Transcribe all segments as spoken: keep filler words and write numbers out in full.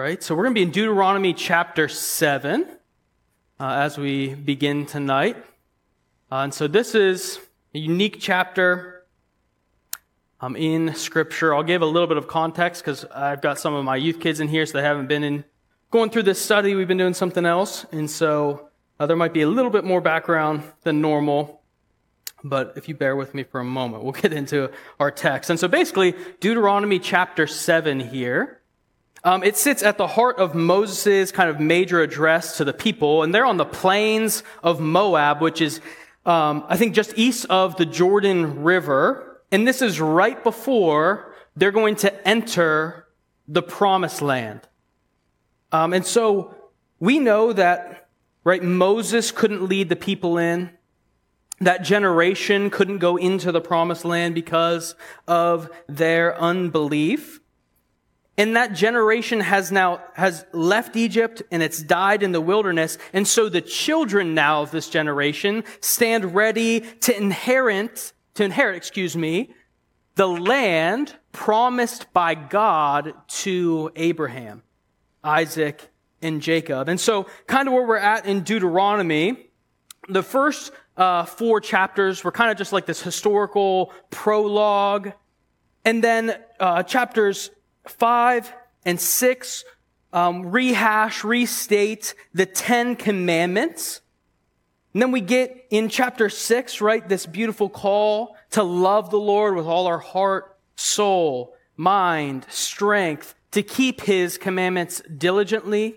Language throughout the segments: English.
right, so we're going to be in Deuteronomy chapter seven uh, as we begin tonight. Uh, and so this is a unique chapter um, in Scripture. I'll give a little bit of context because I've got some of my youth kids in here, so they haven't been in going through this study. We've been doing something else, and so uh, there might be a little bit more background than normal. But if you bear with me for a moment, we'll get into our text. And so basically, Deuteronomy chapter seven here, um, it sits at the heart of Moses' kind of major address to the people. And they're on the plains of Moab, which is, um, I think, just east of the Jordan River. And this is right before they're going to enter the promised land. Um, and so we know that, right, Moses couldn't lead the people in. That generation couldn't go into the promised land because of their unbelief. And that generation has now, has left Egypt and it's died in the wilderness. And so the children now of this generation stand ready to inherit, to inherit, excuse me, the land promised by God to Abraham, Isaac, and Jacob. And so kind of where we're at in Deuteronomy, the first Uh, four chapters were kind of just like this historical prologue. And then uh, chapters five and six um, rehash, restate the Ten Commandments. And then we get in chapter six, right, this beautiful call to love the Lord with all our heart, soul, mind, strength, to keep His commandments diligently.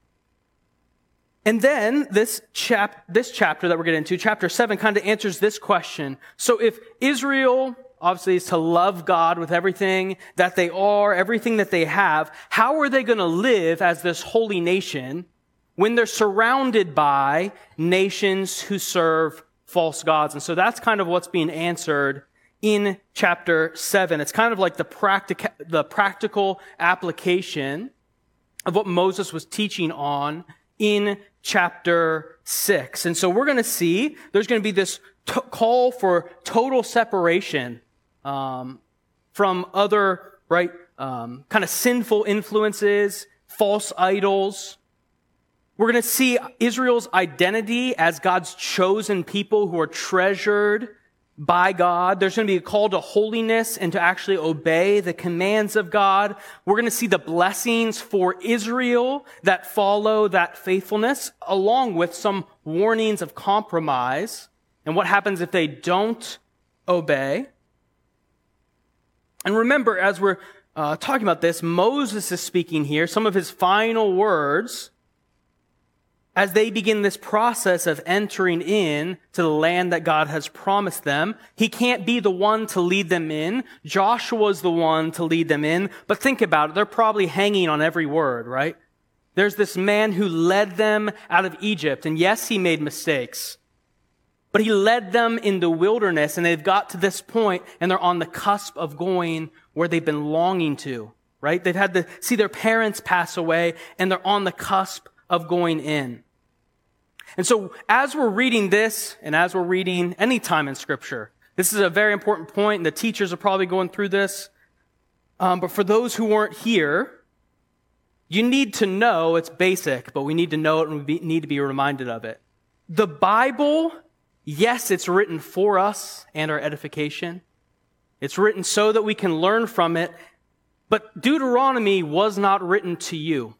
And then this chap, this chapter that we're getting into, chapter seven, kind of answers this question. So if Israel, obviously, is to love God with everything that they are, everything that they have, how are they going to live as this holy nation when they're surrounded by nations who serve false gods? And so that's kind of what's being answered in chapter seven. It's kind of like the practic- the practical application of what Moses was teaching on in chapter six. And so we're going to see there's going to be this t- call for total separation um, from other, right, um, kind of sinful influences, false idols. We're going to see Israel's identity as God's chosen people who are treasured by God. There's going to be a call to holiness and to actually obey the commands of God. We're going to see the blessings for Israel that follow that faithfulness, along with some warnings of compromise and what happens if they don't obey. And remember, as we're uh, talking about this, Moses is speaking here, some of his final words as they begin this process of entering in to the land that God has promised them. He can't be the one to lead them in. Joshua's the one to lead them in. But think about it. They're probably hanging on every word, right? There's this man who led them out of Egypt. And yes, he made mistakes. But he led them in the wilderness, and they've got to this point, and they're on the cusp of going where they've been longing to, right? They've had to see their parents pass away, and they're on the cusp of going in. And so as we're reading this, and as we're reading any time in Scripture, this is a very important point, and the teachers are probably going through this. Um, but for those who weren't here, you need to know, it's basic, but we need to know it and we need to be reminded of it. The Bible, yes, it's written for us and our edification. It's written so that we can learn from it. But Deuteronomy was not written to you.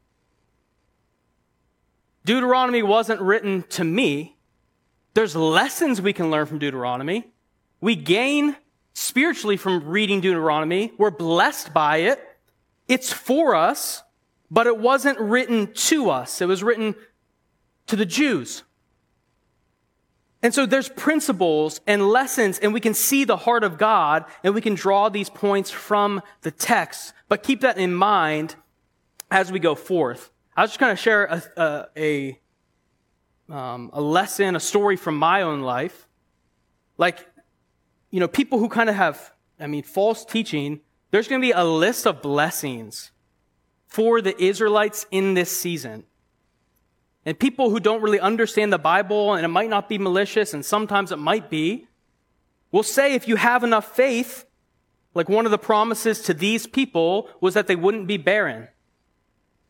Deuteronomy wasn't written to me. There's lessons we can learn from Deuteronomy. We gain spiritually from reading Deuteronomy. We're blessed by it. It's for us, but it wasn't written to us. It was written to the Jews. And so there's principles and lessons, and we can see the heart of God, and we can draw these points from the text. But keep that in mind as we go forth. I was just going to share a a, a, um, a lesson, a story from my own life. Like, you know, people who kind of have, I mean, false teaching, there's going to be a list of blessings for the Israelites in this season. And people who don't really understand the Bible, and it might not be malicious, and sometimes it might be, will say if you have enough faith, like one of the promises to these people was that they wouldn't be barren.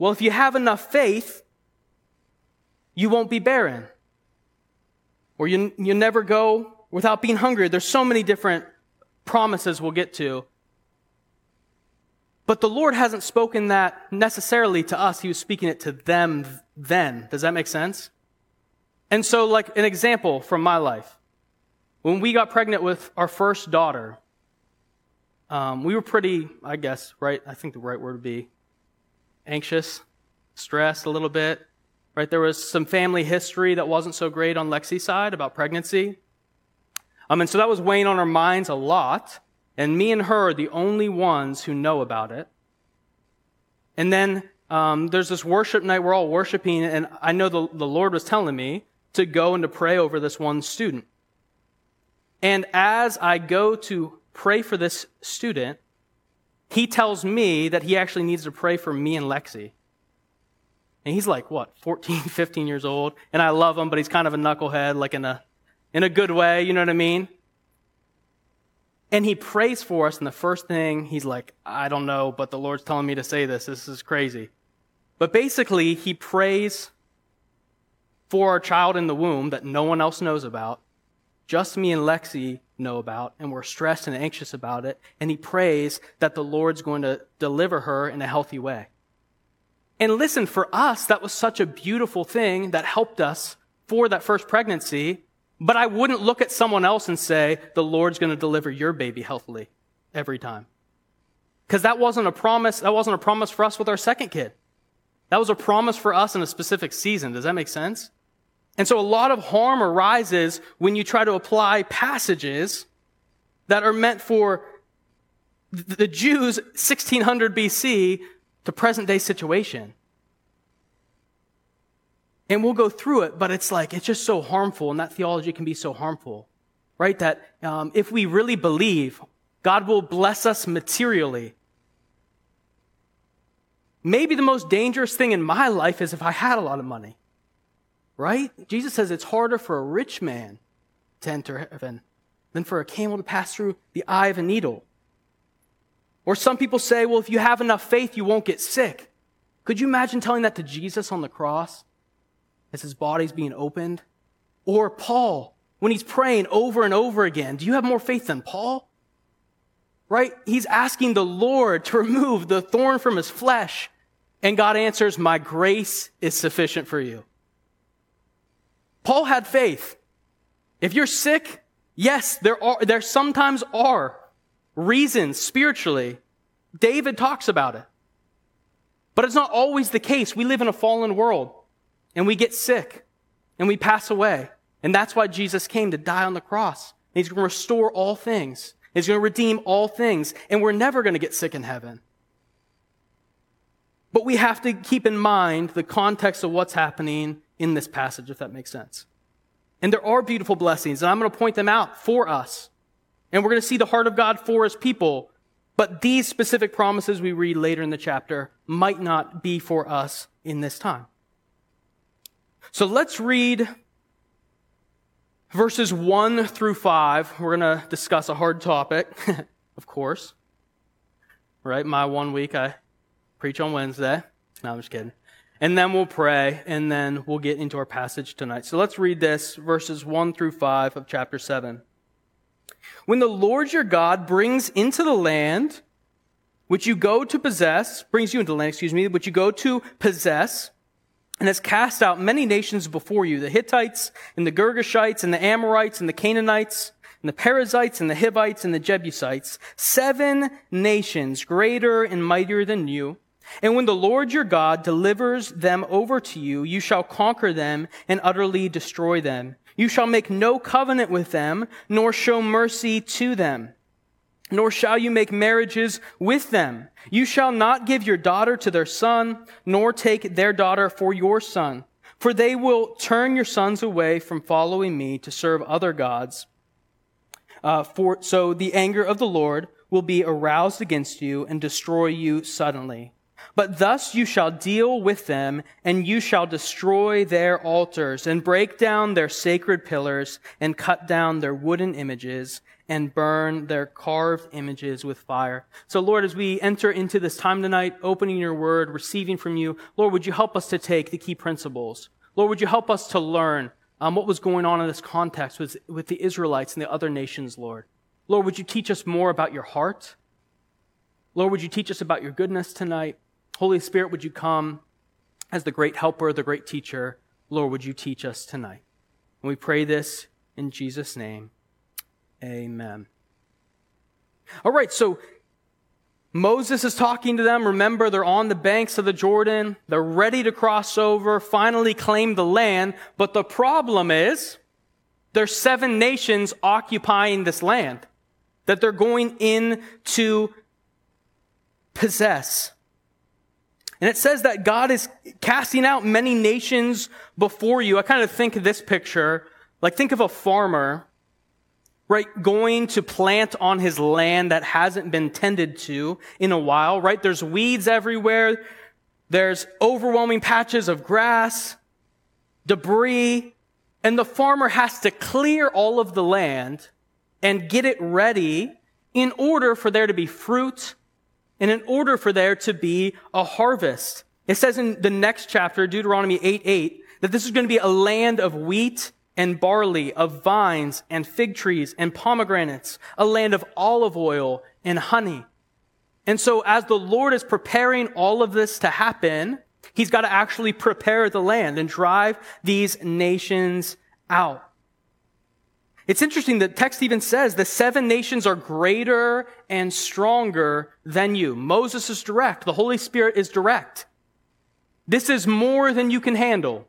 well, if you have enough faith, you won't be barren. Or you, you never go without being hungry. There's so many different promises we'll get to. But the Lord hasn't spoken that necessarily to us. He was speaking it to them then. Does that make sense? And so, like an example from my life. When we got pregnant with our first daughter, um, we were pretty, I guess, right? I think the right word would be anxious, stressed a little bit. Right? There was some family history that wasn't so great on Lexi's side about pregnancy. Um, and so that was weighing on our minds a lot. And me and her are the only ones who know about it. And then um, there's this worship night. We're all worshiping. And I know the, the Lord was telling me to go and to pray over this one student. And as I go to pray for this student, he tells me that he actually needs to pray for me and Lexi. And he's like, what, fourteen, fifteen years old? And I love him, but he's kind of a knucklehead, like in a in a good way, you know what I mean? And he prays for us, and the first thing, he's like, I don't know, but the Lord's telling me to say this. This is crazy. But basically, he prays for our child in the womb that no one else knows about, just me and Lexi know about, and we're stressed and anxious about it. And he prays that the Lord's going to deliver her in a healthy way. And listen, for us, that was such a beautiful thing that helped us for that first pregnancy. But I wouldn't look at someone else and say, the Lord's going to deliver your baby healthily every time. Because that wasn't a promise. That wasn't a promise for us with our second kid. That was a promise for us in a specific season. Does that make sense? And so a lot of harm arises when you try to apply passages that are meant for the Jews sixteen hundred B C to present day situation. And we'll go through it, but it's like, it's just so harmful, and that theology can be so harmful, right? That um, if we really believe, God will bless us materially. Maybe the most dangerous thing in my life is if I had a lot of money, right? Jesus says it's harder for a rich man to enter heaven than for a camel to pass through the eye of a needle. Or some people say, well, if you have enough faith, you won't get sick. Could you imagine telling that to Jesus on the cross as his body's being opened? Or Paul, when he's praying over and over again, do you have more faith than Paul? Right? He's asking the Lord to remove the thorn from his flesh. And God answers, my grace is sufficient for you. Paul had faith. If you're sick, yes, there are, there sometimes are reasons spiritually. David talks about it. But it's not always the case. We live in a fallen world, and we get sick, and we pass away. And that's why Jesus came to die on the cross. And he's going to restore all things. He's going to redeem all things. And we're never going to get sick in heaven. But we have to keep in mind the context of what's happening in this passage, if that makes sense. And there are beautiful blessings, and I'm going to point them out for us. And we're going to see the heart of God for his people. But these specific promises we read later in the chapter might not be for us in this time. So let's read verses one through five. We're going to discuss a hard topic, of course. Right? My one week, I preach on Wednesday. No, I'm just kidding. And then we'll pray, and then we'll get into our passage tonight. So let's read this, verses one through five of chapter seven. When the Lord your God brings into the land which you go to possess, brings you into the land, excuse me, which you go to possess, and has cast out many nations before you, the Hittites and the Girgashites and the Amorites and the Canaanites and the Perizzites and the Hivites and the Jebusites, seven nations greater and mightier than you. And when the Lord your God delivers them over to you, you shall conquer them and utterly destroy them. You shall make no covenant with them, nor show mercy to them, nor shall you make marriages with them. You shall not give your daughter to their son, nor take their daughter for your son. For they will turn your sons away from following me to serve other gods. Uh, for so the anger of the Lord will be aroused against you and destroy you suddenly. But thus you shall deal with them, and you shall destroy their altars, and break down their sacred pillars, and cut down their wooden images, and burn their carved images with fire. So Lord, as we enter into this time tonight, opening your word, receiving from you, Lord, would you help us to take the key principles? Lord, would you help us to learn um, what was going on in this context with, with the Israelites and the other nations, Lord? Lord, would you teach us more about your heart? Lord, would you teach us about your goodness tonight? Holy Spirit, would you come as the great helper, the great teacher? Lord, would you teach us tonight? And we pray this in Jesus' name. Amen. All right, so Moses is talking to them. Remember, they're on the banks of the Jordan. They're ready to cross over, finally claim the land. But the problem is there's seven nations occupying this land that they're going in to possess. And it says that God is casting out many nations before you. I kind of think of this picture, like think of a farmer, right, going to plant on his land that hasn't been tended to in a while, right? There's weeds everywhere. There's overwhelming patches of grass, debris, and the farmer has to clear all of the land and get it ready in order for there to be fruit and in order for there to be a harvest. It says in the next chapter, Deuteronomy eight eight, that this is going to be a land of wheat and barley, of vines and fig trees and pomegranates, a land of olive oil and honey. And so as the Lord is preparing all of this to happen, he's got to actually prepare the land and drive these nations out. It's interesting that text even says the seven nations are greater and stronger than you. Moses is direct. The Holy Spirit is direct. This is more than you can handle.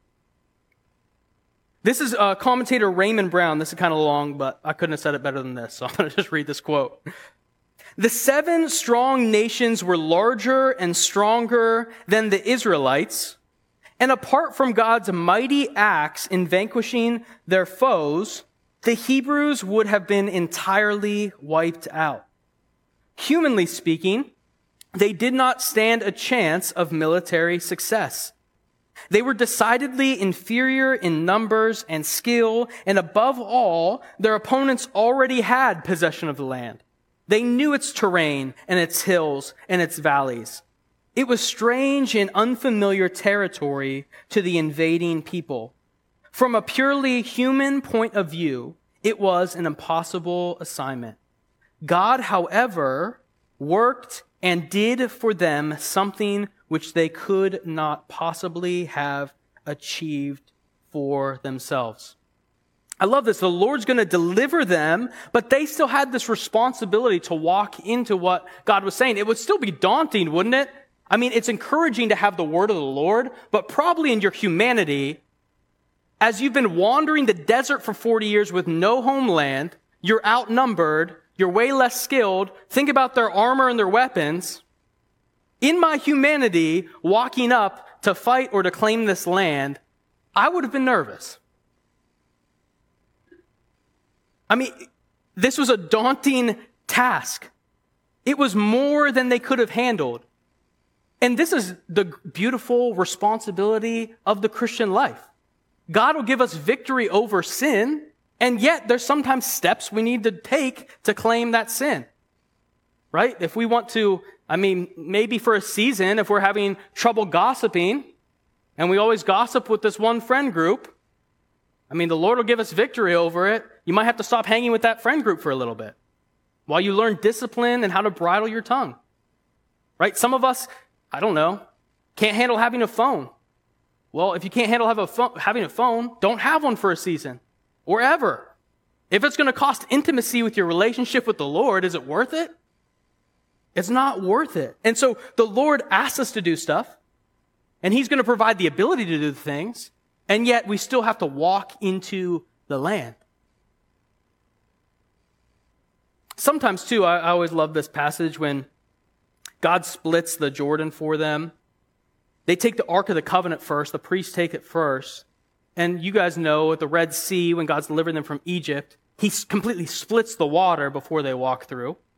This is uh, commentator Raymond Brown. This is kind of long, but I couldn't have said it better than this, so I'm going to just read this quote. The seven strong nations were larger and stronger than the Israelites, and apart from God's mighty acts in vanquishing their foes, the Hebrews would have been entirely wiped out. Humanly speaking, they did not stand a chance of military success. They were decidedly inferior in numbers and skill, and above all, their opponents already had possession of the land. They knew its terrain and its hills and its valleys. It was strange and unfamiliar territory to the invading people. From a purely human point of view, it was an impossible assignment. God, however, worked and did for them something which they could not possibly have achieved for themselves. I love this. The Lord's going to deliver them, but they still had this responsibility to walk into what God was saying. It would still be daunting, wouldn't it? I mean, it's encouraging to have the word of the Lord, but probably in your humanity, as you've been wandering the desert for forty years with no homeland, you're outnumbered, you're way less skilled. Think about their armor and their weapons. In my humanity, walking up to fight or to claim this land, I would have been nervous. I mean, this was a daunting task. It was more than they could have handled. And this is the beautiful responsibility of the Christian life. God will give us victory over sin, and yet there's sometimes steps we need to take to claim that sin. Right? If we want to, I mean, maybe for a season, if we're having trouble gossiping, and we always gossip with this one friend group, I mean, the Lord will give us victory over it. You might have to stop hanging with that friend group for a little bit while you learn discipline and how to bridle your tongue. Right? Some of us, I don't know, can't handle having a phone. Well, if you can't handle have a phone, having a phone, don't have one for a season or ever. If it's going to cost intimacy with your relationship with the Lord, is it worth it? It's not worth it. And so the Lord asks us to do stuff, and he's going to provide the ability to do the things, and yet we still have to walk into the land. Sometimes, too, I, I always love this passage when God splits the Jordan for them. They take the Ark of the Covenant first. The priests take it first. And you guys know at the Red Sea, when God's delivered them from Egypt, he completely splits the water before they walk through.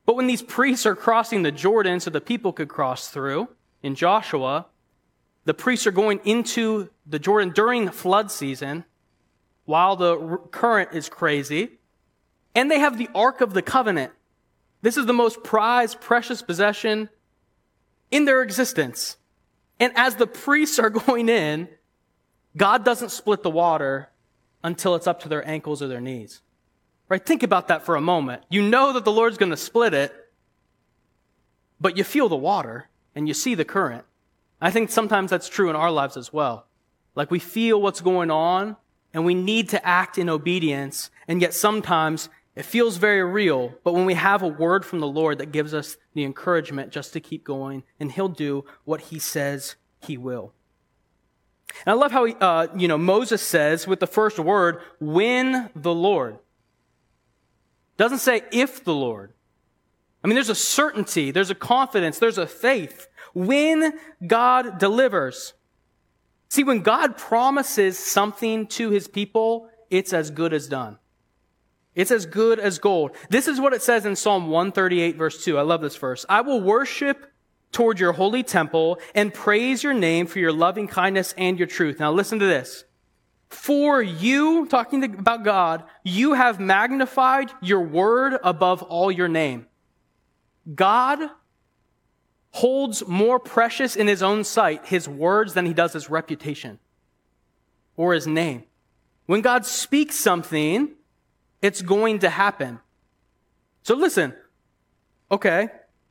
But when these priests are crossing the Jordan so the people could cross through in Joshua, the priests are going into the Jordan during flood season while the current is crazy. And they have the Ark of the Covenant. This is the most prized, precious possession in their existence. And as the priests are going in, God doesn't split the water until it's up to their ankles or their knees. Right? Think about that for a moment. You know that the Lord's going to split it, but you feel the water and you see the current. I think sometimes that's true in our lives as well. Like we feel what's going on and we need to act in obedience, and yet sometimes it feels very real, but when we have a word from the Lord that gives us the encouragement just to keep going, and He'll do what He says He will. And I love how, uh, you know, Moses says with the first word, when the Lord. Doesn't say if the Lord. I mean, there's a certainty, there's a confidence, there's a faith. When God delivers. See, when God promises something to His people, it's as good as done. It's as good as gold. This is what it says in Psalm one thirty-eight, verse two. I love this verse. I will worship toward your holy temple and praise your name for your loving kindness and your truth. Now listen to this. For you, talking about God, you have magnified your word above all your name. God holds more precious in His own sight His words than He does His reputation or His name. When God speaks something, it's going to happen. So listen, okay,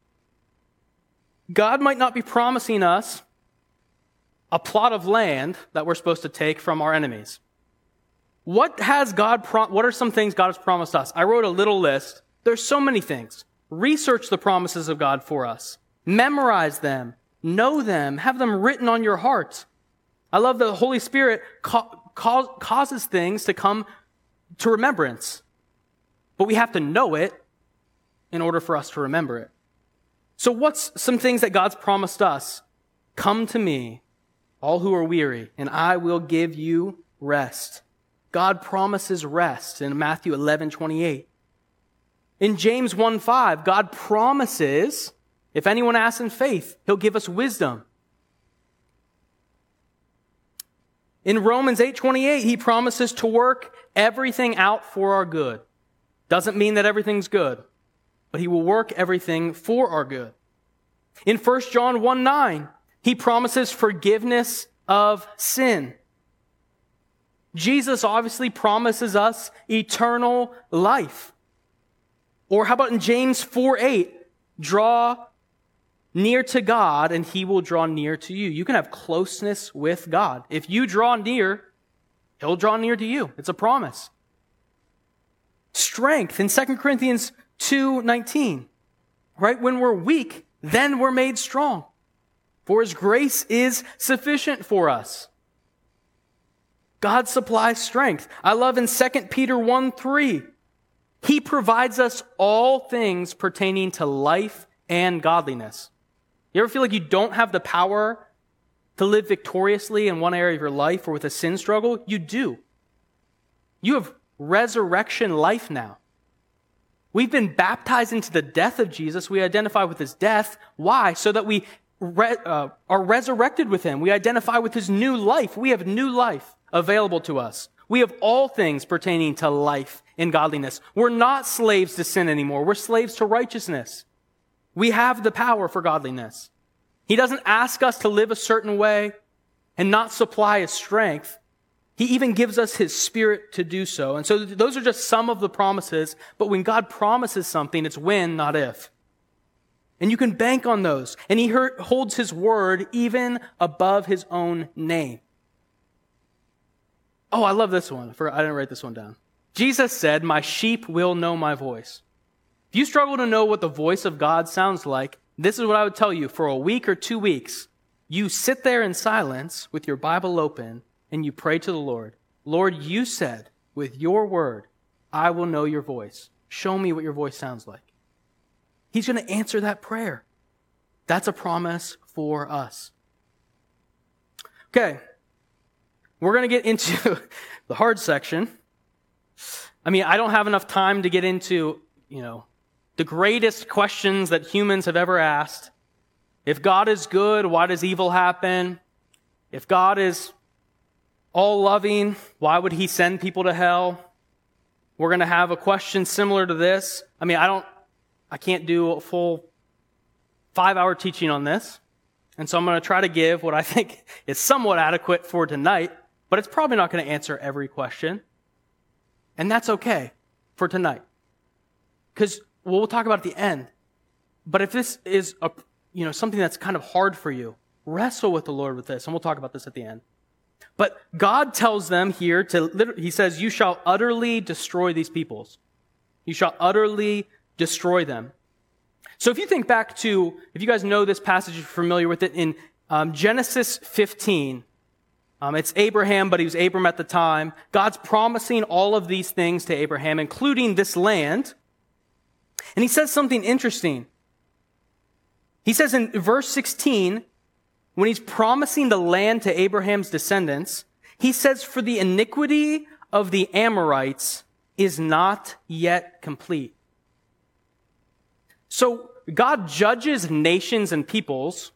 God might not be promising us a plot of land that we're supposed to take from our enemies. What has God, pro- what are some things God has promised us? I wrote a little list. There's so many things. Research the promises of God for us. Memorize them. Know them. Have them written on your heart. I love that the Holy Spirit ca- ca- causes things to come to remembrance. But we have to know it in order for us to remember it. So what's some things that God's promised us? Come to me, all who are weary, and I will give you rest. God promises rest in Matthew eleven twenty-eight. In James one five, God promises, if anyone asks in faith, He'll give us wisdom. In Romans eight twenty-eight, He promises to work everything out for our good. Doesn't mean that everything's good, but He will work everything for our good. In First John one nine, He promises forgiveness of sin. Jesus obviously promises us eternal life. Or how about in James four eight, draw near to God and He will draw near to you. You can have closeness with God. If you draw near, He'll draw near to you. It's a promise. Strength in Second Corinthians two nineteen, right? When we're weak, then we're made strong. For His grace is sufficient for us. God supplies strength. I love in Second Peter one three, He provides us all things pertaining to life and godliness. You ever feel like you don't have the power to live victoriously in one area of your life or with a sin struggle? You do. You have resurrection life now. We've been baptized into the death of Jesus. We identify with His death. Why? So that we re- uh, are resurrected with Him. We identify with His new life. We have new life available to us. We have all things pertaining to life and godliness. We're not slaves to sin anymore. We're slaves to righteousness. We have the power for godliness. He doesn't ask us to live a certain way and not supply His strength. He even gives us His Spirit to do so. And so those are just some of the promises. But when God promises something, it's when, not if. And you can bank on those. And He holds His word even above His own name. Oh, I love this one. I forgot, I didn't write this one down. Jesus said, my sheep will know my voice. If you struggle to know what the voice of God sounds like, this is what I would tell you. For a week or two weeks, you sit there in silence with your Bible open and you pray to the Lord. Lord, you said with your word, I will know your voice. Show me what your voice sounds like. He's going to answer that prayer. That's a promise for us. Okay. We're going to get into the hard section. I mean, I don't have enough time to get into, you know, the greatest questions that humans have ever asked. If God is good, why does evil happen? If God is all loving, why would he send people to hell? We're going to have a question similar to this. I mean, I don't, I can't do a full five-hour teaching on this. And so I'm going to try to give what I think is somewhat adequate for tonight, but it's probably not going to answer every question. And that's okay for tonight. Because we'll talk about it at the end. But if this is a, you know, something that's kind of hard for you, wrestle with the Lord with this, and we'll talk about this at the end. But God tells them here to, he says, you shall utterly destroy these peoples. You shall utterly destroy them. So if you think back to, if you guys know this passage, you're familiar with it, in um, Genesis fifteen, um, it's Abraham, but he was Abram at the time. God's promising all of these things to Abraham, including this land. And he says something interesting. He says in verse sixteen, when he's promising the land to Abraham's descendants, he says, for the iniquity of the Amorites is not yet complete. So God judges nations and peoples,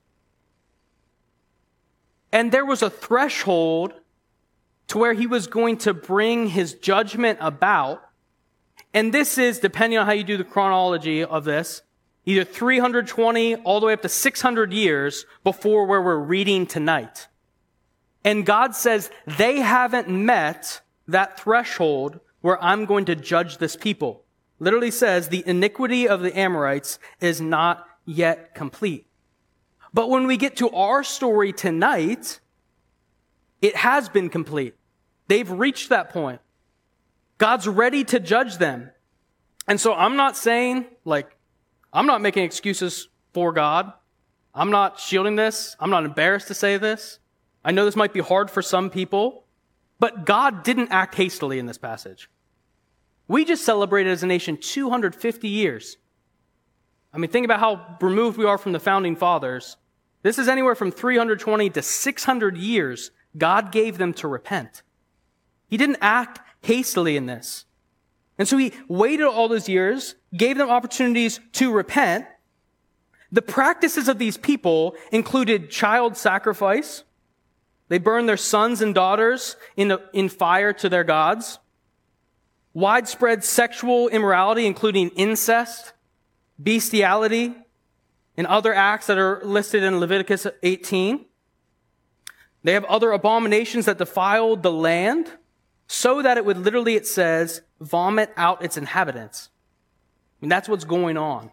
and there was a threshold to where he was going to bring his judgment about. And this is, depending on how you do the chronology of this, either three hundred twenty all the way up to six hundred years before where we're reading tonight. And God says they haven't met that threshold where I'm going to judge this people. Literally says the iniquity of the Amorites is not yet complete. But when we get to our story tonight, it has been complete. They've reached that point. God's ready to judge them. And so I'm not saying, like, I'm not making excuses for God. I'm not shielding this. I'm not embarrassed to say this. I know this might be hard for some people, but God didn't act hastily in this passage. We just celebrated as a nation two hundred fifty years. I mean, think about how removed we are from the founding fathers. This is anywhere from three hundred twenty to six hundred years God gave them to repent. He didn't act hastily in this. And so he waited all those years, gave them opportunities to repent. The practices of these people included child sacrifice. They burned their sons and daughters in, the, in fire to their gods. Widespread sexual immorality, including incest, bestiality, and other acts that are listed in Leviticus eighteen. They have other abominations that defiled the land, so that it would literally, it says, vomit out its inhabitants. I mean, that's what's going on.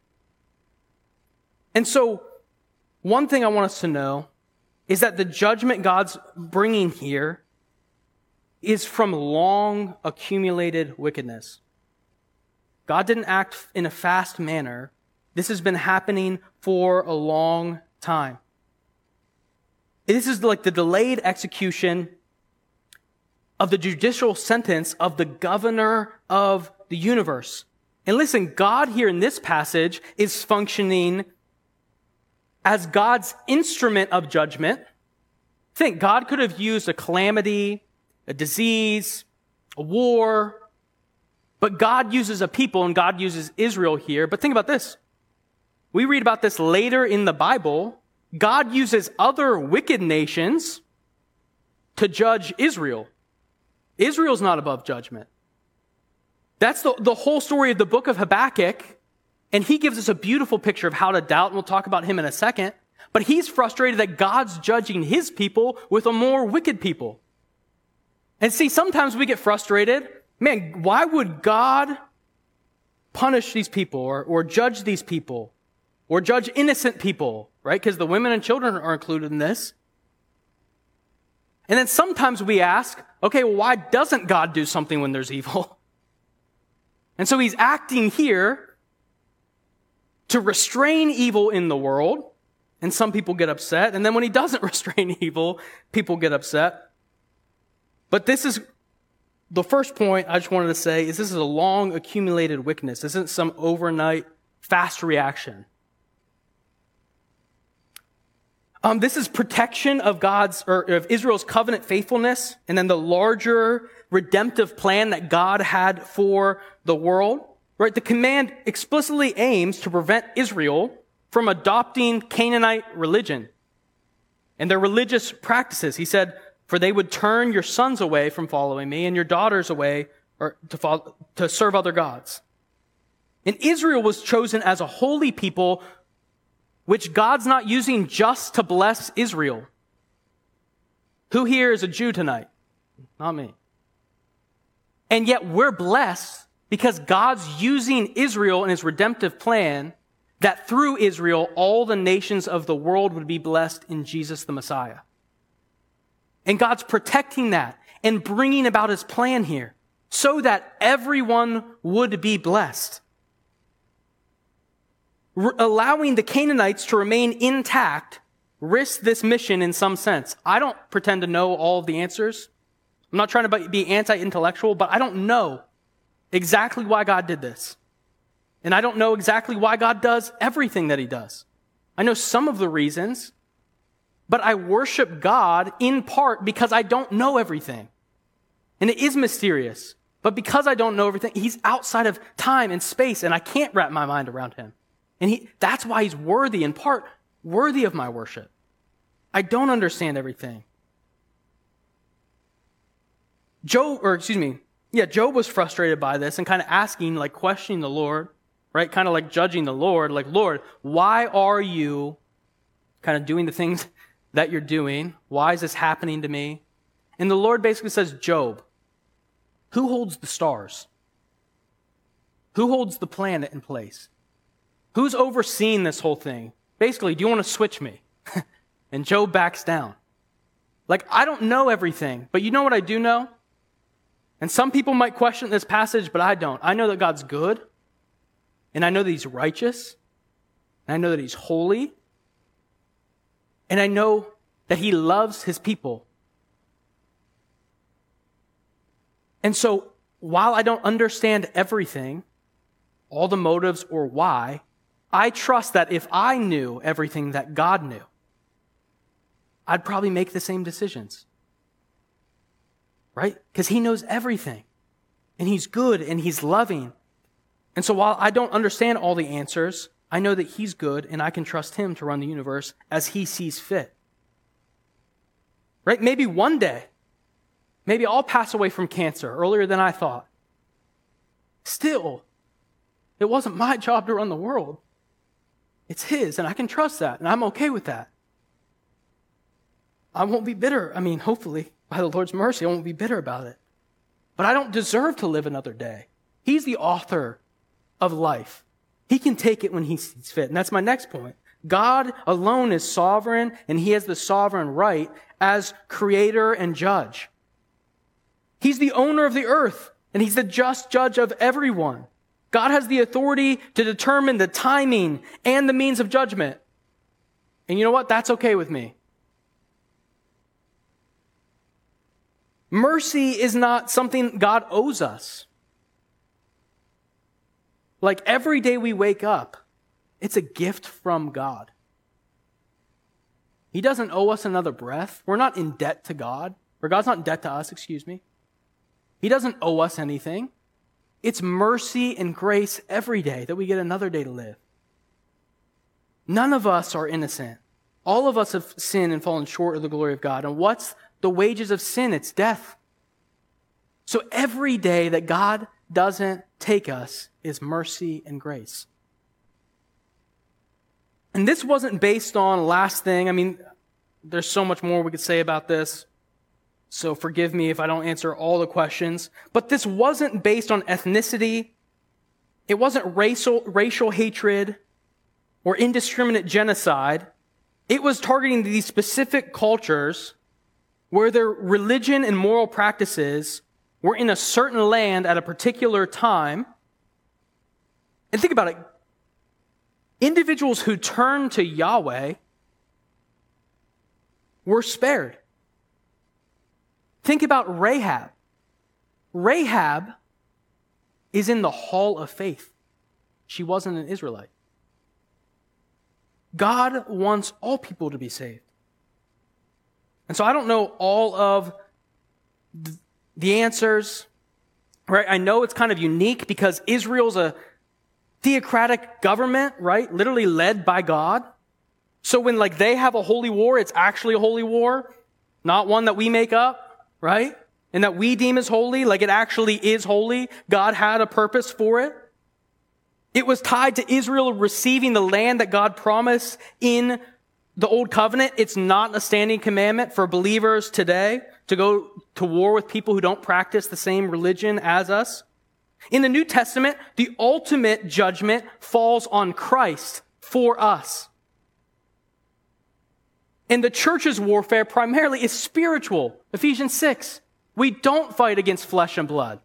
And so, one thing I want us to know is that the judgment God's bringing here is from long accumulated wickedness. God didn't act in a fast manner. This has been happening for a long time. This is like the delayed execution of the judicial sentence of the governor of the universe. And listen, God here in this passage is functioning as God's instrument of judgment. Think, God could have used a calamity, a disease, a war, but God uses a people, and God uses Israel here. But think about this. We read about this later in the Bible. God uses other wicked nations to judge Israel. Israel's not above judgment. That's the, the whole story of the book of Habakkuk. And he gives us a beautiful picture of how to doubt, and we'll talk about him in a second. But he's frustrated that God's judging his people with a more wicked people. And see, sometimes we get frustrated. Man, why would God punish these people or, or judge these people or judge innocent people, right? Because the women and children are included in this. And then sometimes we ask, okay, well, why doesn't God do something when there's evil? And so he's acting here to restrain evil in the world, and some people get upset. And then when he doesn't restrain evil, people get upset. But this is the first point I just wanted to say is this is a long accumulated wickedness. This isn't some overnight fast reaction. Um, this is protection of God's or of Israel's covenant faithfulness, and then the larger redemptive plan that God had for the world. right? The command explicitly aims to prevent Israel from adopting Canaanite religion and their religious practices. He said, for they would turn your sons away from following me and your daughters away or to, follow, to serve other gods. And Israel was chosen as a holy people, which God's not using just to bless Israel. Who here is a Jew tonight? Not me. And yet we're blessed because God's using Israel in his redemptive plan, that through Israel, all the nations of the world would be blessed in Jesus the Messiah. And God's protecting that and bringing about his plan here so that everyone would be blessed. R- allowing the Canaanites to remain intact risks this mission in some sense. I don't pretend to know all of the answers. I'm not trying to be anti-intellectual, but I don't know exactly why God did this. And I don't know exactly why God does everything that he does. I know some of the reasons, but I worship God in part because I don't know everything. And it is mysterious. But because I don't know everything, he's outside of time and space, and I can't wrap my mind around him. And he, that's why he's worthy, in part, worthy of my worship. I don't understand everything. Job, or excuse me, yeah, Job was frustrated by this and kind of asking, like questioning the Lord, right? Kind of like judging the Lord, like, Lord, why are you kind of doing the things that you're doing? Why is this happening to me? And the Lord basically says, Job, who holds the stars? Who holds the planet in place? Who's overseeing this whole thing? Basically, do you want to switch me? And Job backs down. Like, I don't know everything, but you know what I do know? And some people might question this passage, but I don't. I know that God's good, and I know that he's righteous, and I know that he's holy, and I know that he loves his people. And so, while I don't understand everything, all the motives or why, I trust that if I knew everything that God knew, I'd probably make the same decisions. Right? Because he knows everything. And he's good and he's loving. And so while I don't understand all the answers, I know that he's good and I can trust him to run the universe as he sees fit. Right? Maybe one day, maybe I'll pass away from cancer earlier than I thought. Still, it wasn't my job to run the world. It's his, and I can trust that, and I'm okay with that. I won't be bitter. I mean, hopefully, by the Lord's mercy, I won't be bitter about it. But I don't deserve to live another day. He's the author of life. He can take it when he sees fit. And that's my next point. God alone is sovereign, and he has the sovereign right as creator and judge. He's the owner of the earth, and he's the just judge of everyone. God has the authority to determine the timing and the means of judgment. And you know what? That's okay with me. Mercy is not something God owes us. Like every day we wake up, it's a gift from God. He doesn't owe us another breath. We're not in debt to God. Or God's not in debt to us, excuse me. He doesn't owe us anything. It's mercy and grace every day that we get another day to live. None of us are innocent. All of us have sinned and fallen short of the glory of God. And what's the wages of sin? It's death. So every day that God doesn't take us is mercy and grace. And this wasn't based on last thing. I mean, there's so much more we could say about this. So forgive me if I don't answer all the questions. But this wasn't based on ethnicity. It wasn't racial, racial hatred or indiscriminate genocide. It was targeting these specific cultures where their religion and moral practices were in a certain land at a particular time. And think about it. Individuals who turned to Yahweh were spared. Think about Rahab. Rahab is in the hall of faith. She wasn't an Israelite. God wants all people to be saved. And so I don't know all of the answers, right? I know it's kind of unique because Israel's a theocratic government, right? Literally led by God. So when like they have a holy war, it's actually a holy war, not one that we make up, right? And that we deem as holy, like it actually is holy. God had a purpose for it. It was tied to Israel receiving the land that God promised in the Old Covenant. It's not a standing commandment for believers today to go to war with people who don't practice the same religion as us. In the New Testament, the ultimate judgment falls on Christ for us. And the church's warfare primarily is spiritual. Ephesians six. We don't fight against flesh and blood.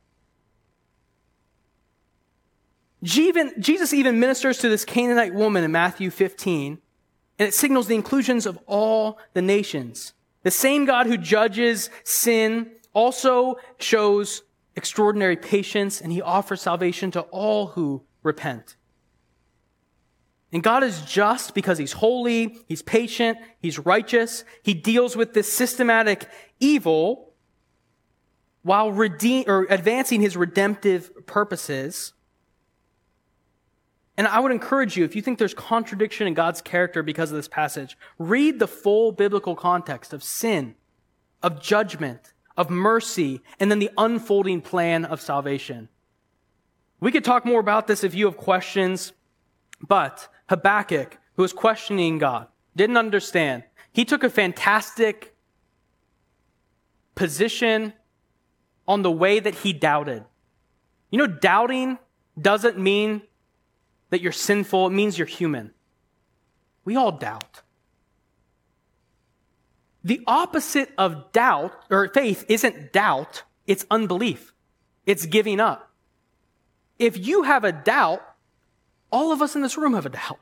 Jesus even ministers to this Canaanite woman in Matthew fifteen, and it signals the inclusions of all the nations. The same God who judges sin also shows extraordinary patience, and he offers salvation to all who repent. And God is just because he's holy, he's patient, he's righteous. He deals with this systematic evil while redeem or advancing his redemptive purposes. And I would encourage you, if you think there's contradiction in God's character because of this passage, read the full biblical context of sin, of judgment, of mercy, and then the unfolding plan of salvation. We could talk more about this if you have questions, but Habakkuk, who was questioning God, didn't understand. He took a fantastic position on the way that he doubted. You know, doubting doesn't mean that you're sinful. It means you're human. We all doubt. The opposite of doubt or faith isn't doubt, it's unbelief. It's giving up. If you have a doubt, all of us in this room have a doubt.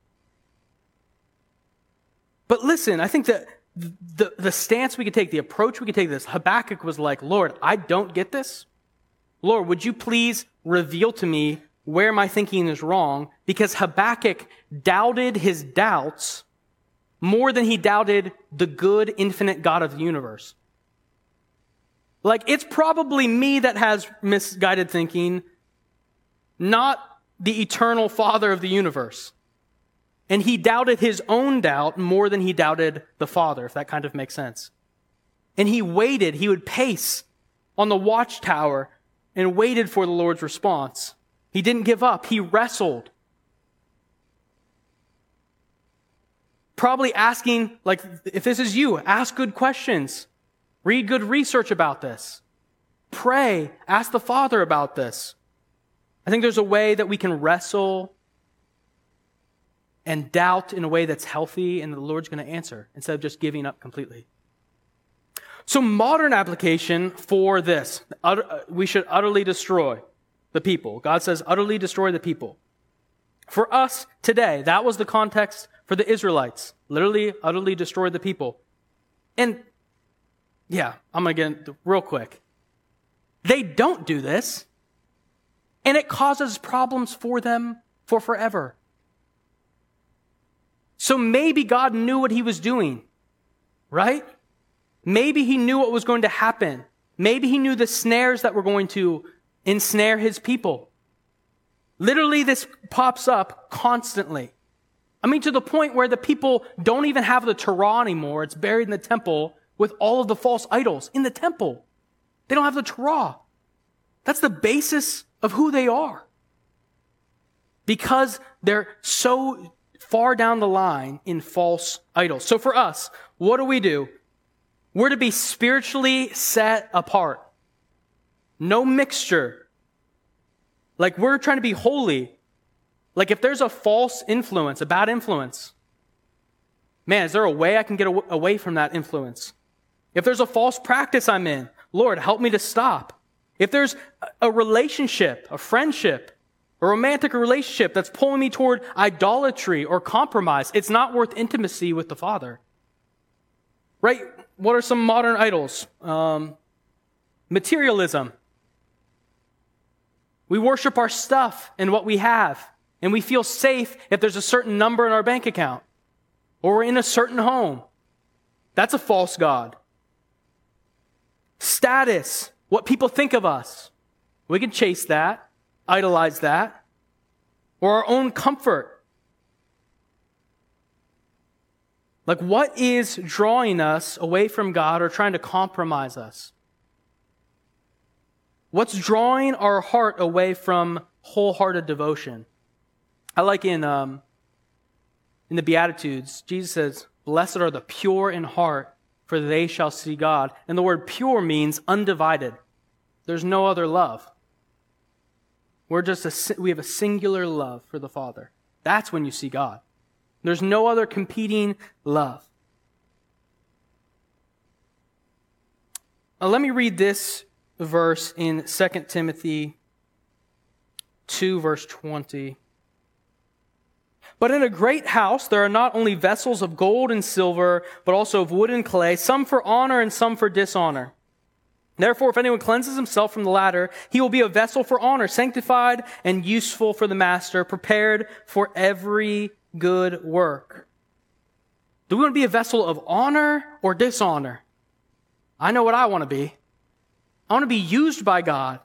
But listen, I think that the, the stance we could take, the approach we could take this, Habakkuk was like, Lord, I don't get this. Lord, would you please reveal to me where my thinking is wrong? Because Habakkuk doubted his doubts more than he doubted the good, infinite God of the universe. Like, it's probably me that has misguided thinking, not the eternal Father of the universe. And he doubted his own doubt more than he doubted the Father, if that kind of makes sense. And he waited, he would pace on the watchtower and waited for the Lord's response. He didn't give up. He wrestled. Probably asking, like, if this is you, ask good questions. Read good research about this. Pray. Ask the Father about this. I think there's a way that we can wrestle and doubt in a way that's healthy and the Lord's going to answer instead of just giving up completely. So modern application for this, we should utterly destroy the people. God says, utterly destroy the people. For us today, that was the context for the Israelites. Literally, utterly destroy the people. And yeah, I'm going to get into real quick. They don't do this, and it causes problems for them for forever. So maybe God knew what he was doing, right? Maybe he knew what was going to happen. Maybe he knew the snares that were going to ensnare his people. Literally, this pops up constantly. I mean, to the point where the people don't even have the Torah anymore. It's buried in the temple with all of the false idols in the temple. They don't have the Torah. That's the basis of who they are. Because they're so far down the line in false idols. So for us, what do we do? We're to be spiritually set apart. No mixture. Like, we're trying to be holy. Like, if there's a false influence, a bad influence, man, is there a way I can get away from that influence? If there's a false practice I'm in, Lord, help me to stop. If there's a relationship, a friendship, a romantic relationship that's pulling me toward idolatry or compromise, it's not worth intimacy with the Father. Right? What are some modern idols? Um, materialism. We worship our stuff and what we have, and we feel safe if there's a certain number in our bank account, or we're in a certain home. That's a false god. Status, what people think of us. We can chase that, idolize that. or our own comfort. Like, what is drawing us away from God or trying to compromise us? What's drawing our heart away from wholehearted devotion? I like in um, in the Beatitudes, Jesus says, "Blessed are the pure in heart, for they shall see God." And the word pure means undivided. There's no other love. We're just a, we have a singular love for the Father. That's when you see God. There's no other competing love. Now, let me read this verse in Second Timothy two, verse twenty. "But in a great house there are not only vessels of gold and silver, but also of wood and clay, some for honor and some for dishonor. Therefore, if anyone cleanses himself from the latter, he will be a vessel for honor, sanctified and useful for the master, prepared for every good work." Do we want to be a vessel of honor or dishonor? I know what I want to be. I want to be used by God.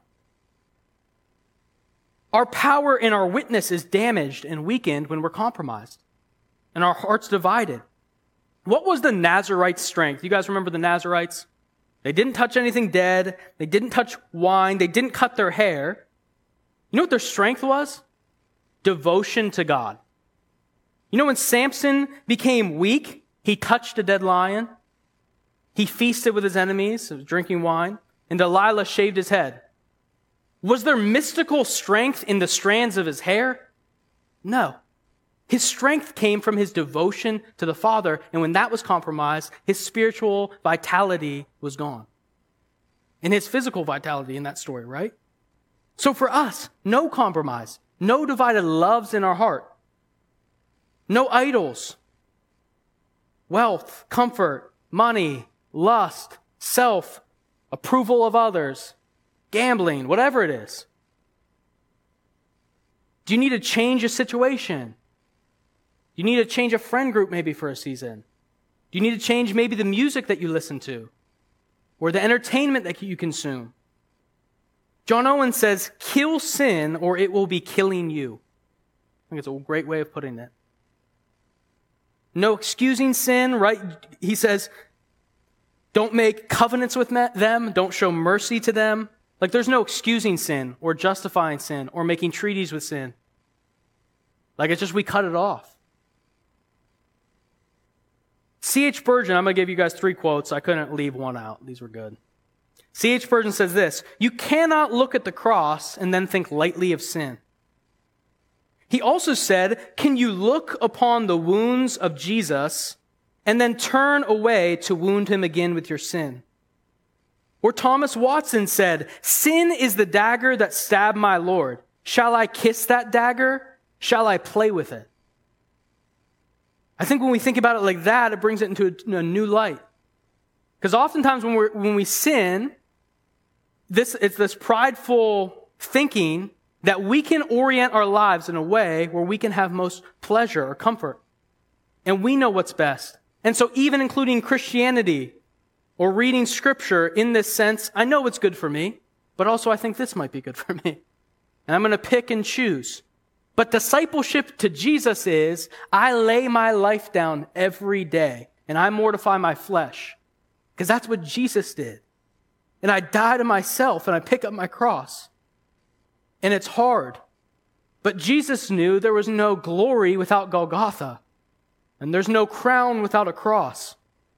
Our power and our witness is damaged and weakened when we're compromised and our hearts divided. What was the Nazarites' strength? You guys remember the Nazarites? They didn't touch anything dead. They didn't touch wine. They didn't cut their hair. You know what their strength was? Devotion to God. You know when Samson became weak, he touched a dead lion. He feasted with his enemies, drinking wine, and Delilah shaved his head. Was there mystical strength in the strands of his hair? No. His strength came from his devotion to the Father, and when that was compromised, his spiritual vitality was gone. And his physical vitality in that story, right? So for us, no compromise, no divided loves in our heart, no idols, wealth, comfort, money, lust, self, approval of others, gambling, whatever it is. Do you need to change a situation? Do you need to change a friend group maybe for a season? Do you need to change maybe the music that you listen to or the entertainment that you consume? John Owen says, kill sin or it will be killing you. I think it's a great way of putting it. No excusing sin, right? He says, don't make covenants with them. Don't show mercy to them. Like there's no excusing sin or justifying sin or making treaties with sin. Like it's just we cut it off. C H Spurgeon, I'm going to give you guys three quotes. I couldn't leave one out. These were good. C H Spurgeon says this, you cannot look at the cross and then think lightly of sin. He also said, can you look upon the wounds of Jesus and then turn away to wound him again with your sin? Or Thomas Watson said, sin is the dagger that stabbed my Lord. Shall I kiss that dagger? Shall I play with it? I think when we think about it like that, it brings it into a, a new light. Because oftentimes when we when we sin, this it's this prideful thinking that we can orient our lives in a way where we can have most pleasure or comfort. And we know what's best. And so even including Christianity or reading scripture in this sense, I know what's good for me, but also I think this might be good for me. And I'm going to pick and choose. But discipleship to Jesus is, I lay my life down every day and I mortify my flesh. Because that's what Jesus did. And I die to myself and I pick up my cross. And it's hard. But Jesus knew there was no glory without Golgotha. And there's no crown without a cross.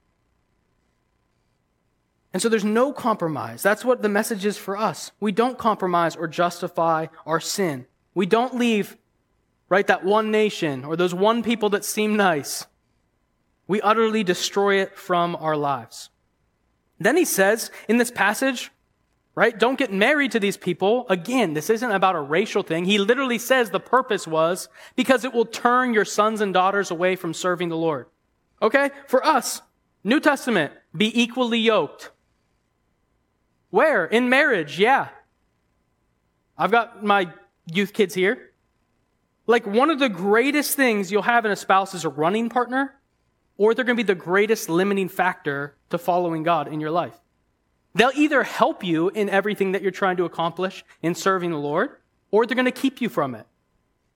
And so there's no compromise. That's what the message is for us. We don't compromise or justify our sin. We don't leave, right, that one nation or those one people that seem nice. We utterly destroy it from our lives. Then he says in this passage, right, don't get married to these people. Again, this isn't about a racial thing. He literally says the purpose was because it will turn your sons and daughters away from serving the Lord. Okay? For us, New Testament, be equally yoked. Where? In marriage, yeah. I've got my youth kids here. Like one of the greatest things you'll have in a spouse is a running partner, or they're going to be the greatest limiting factor to following God in your life. They'll either help you in everything that you're trying to accomplish in serving the Lord, or they're going to keep you from it.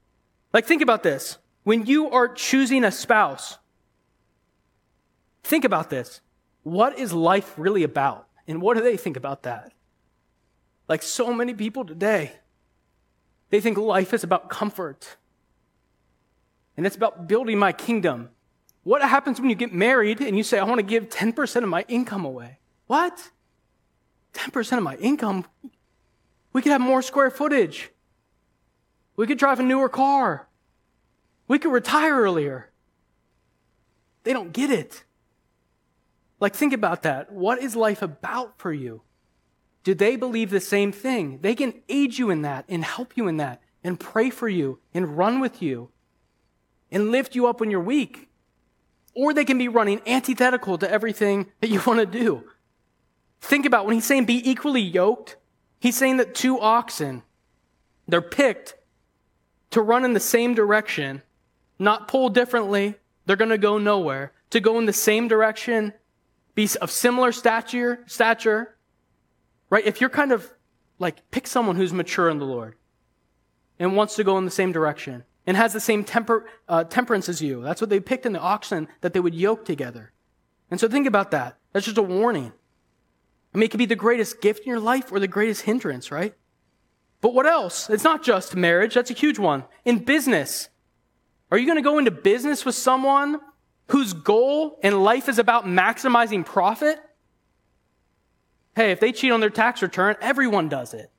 Like, think about this. When you are choosing a spouse, think about this. What is life really about? And what do they think about that? Like so many people today, they think life is about comfort. And it's about building my kingdom. What happens when you get married and you say, I want to give ten percent of my income away? What? ten percent of my income? We could have more square footage. We could drive a newer car. We could retire earlier. They don't get it. Like, think about that. What is life about for you? Do they believe the same thing? They can aid you in that and help you in that and pray for you and run with you and lift you up when you're weak. Or they can be running antithetical to everything that you want to do. Think about when he's saying be equally yoked, he's saying that two oxen, they're picked to run in the same direction, not pull differently. They're going to go nowhere. To go in the same direction, be of similar stature, stature, right? If you're kind of like, pick someone who's mature in the Lord and wants to go in the same direction and has the same temper, uh, temperance as you. That's what they picked in the oxen, that they would yoke together. And so think about that. That's just a warning. I mean, it could be the greatest gift in your life or the greatest hindrance, right? But what else? It's not just marriage. That's a huge one. In business, are you going to go into business with someone whose goal in life is about maximizing profit? Hey, if they cheat on their tax return, everyone does it.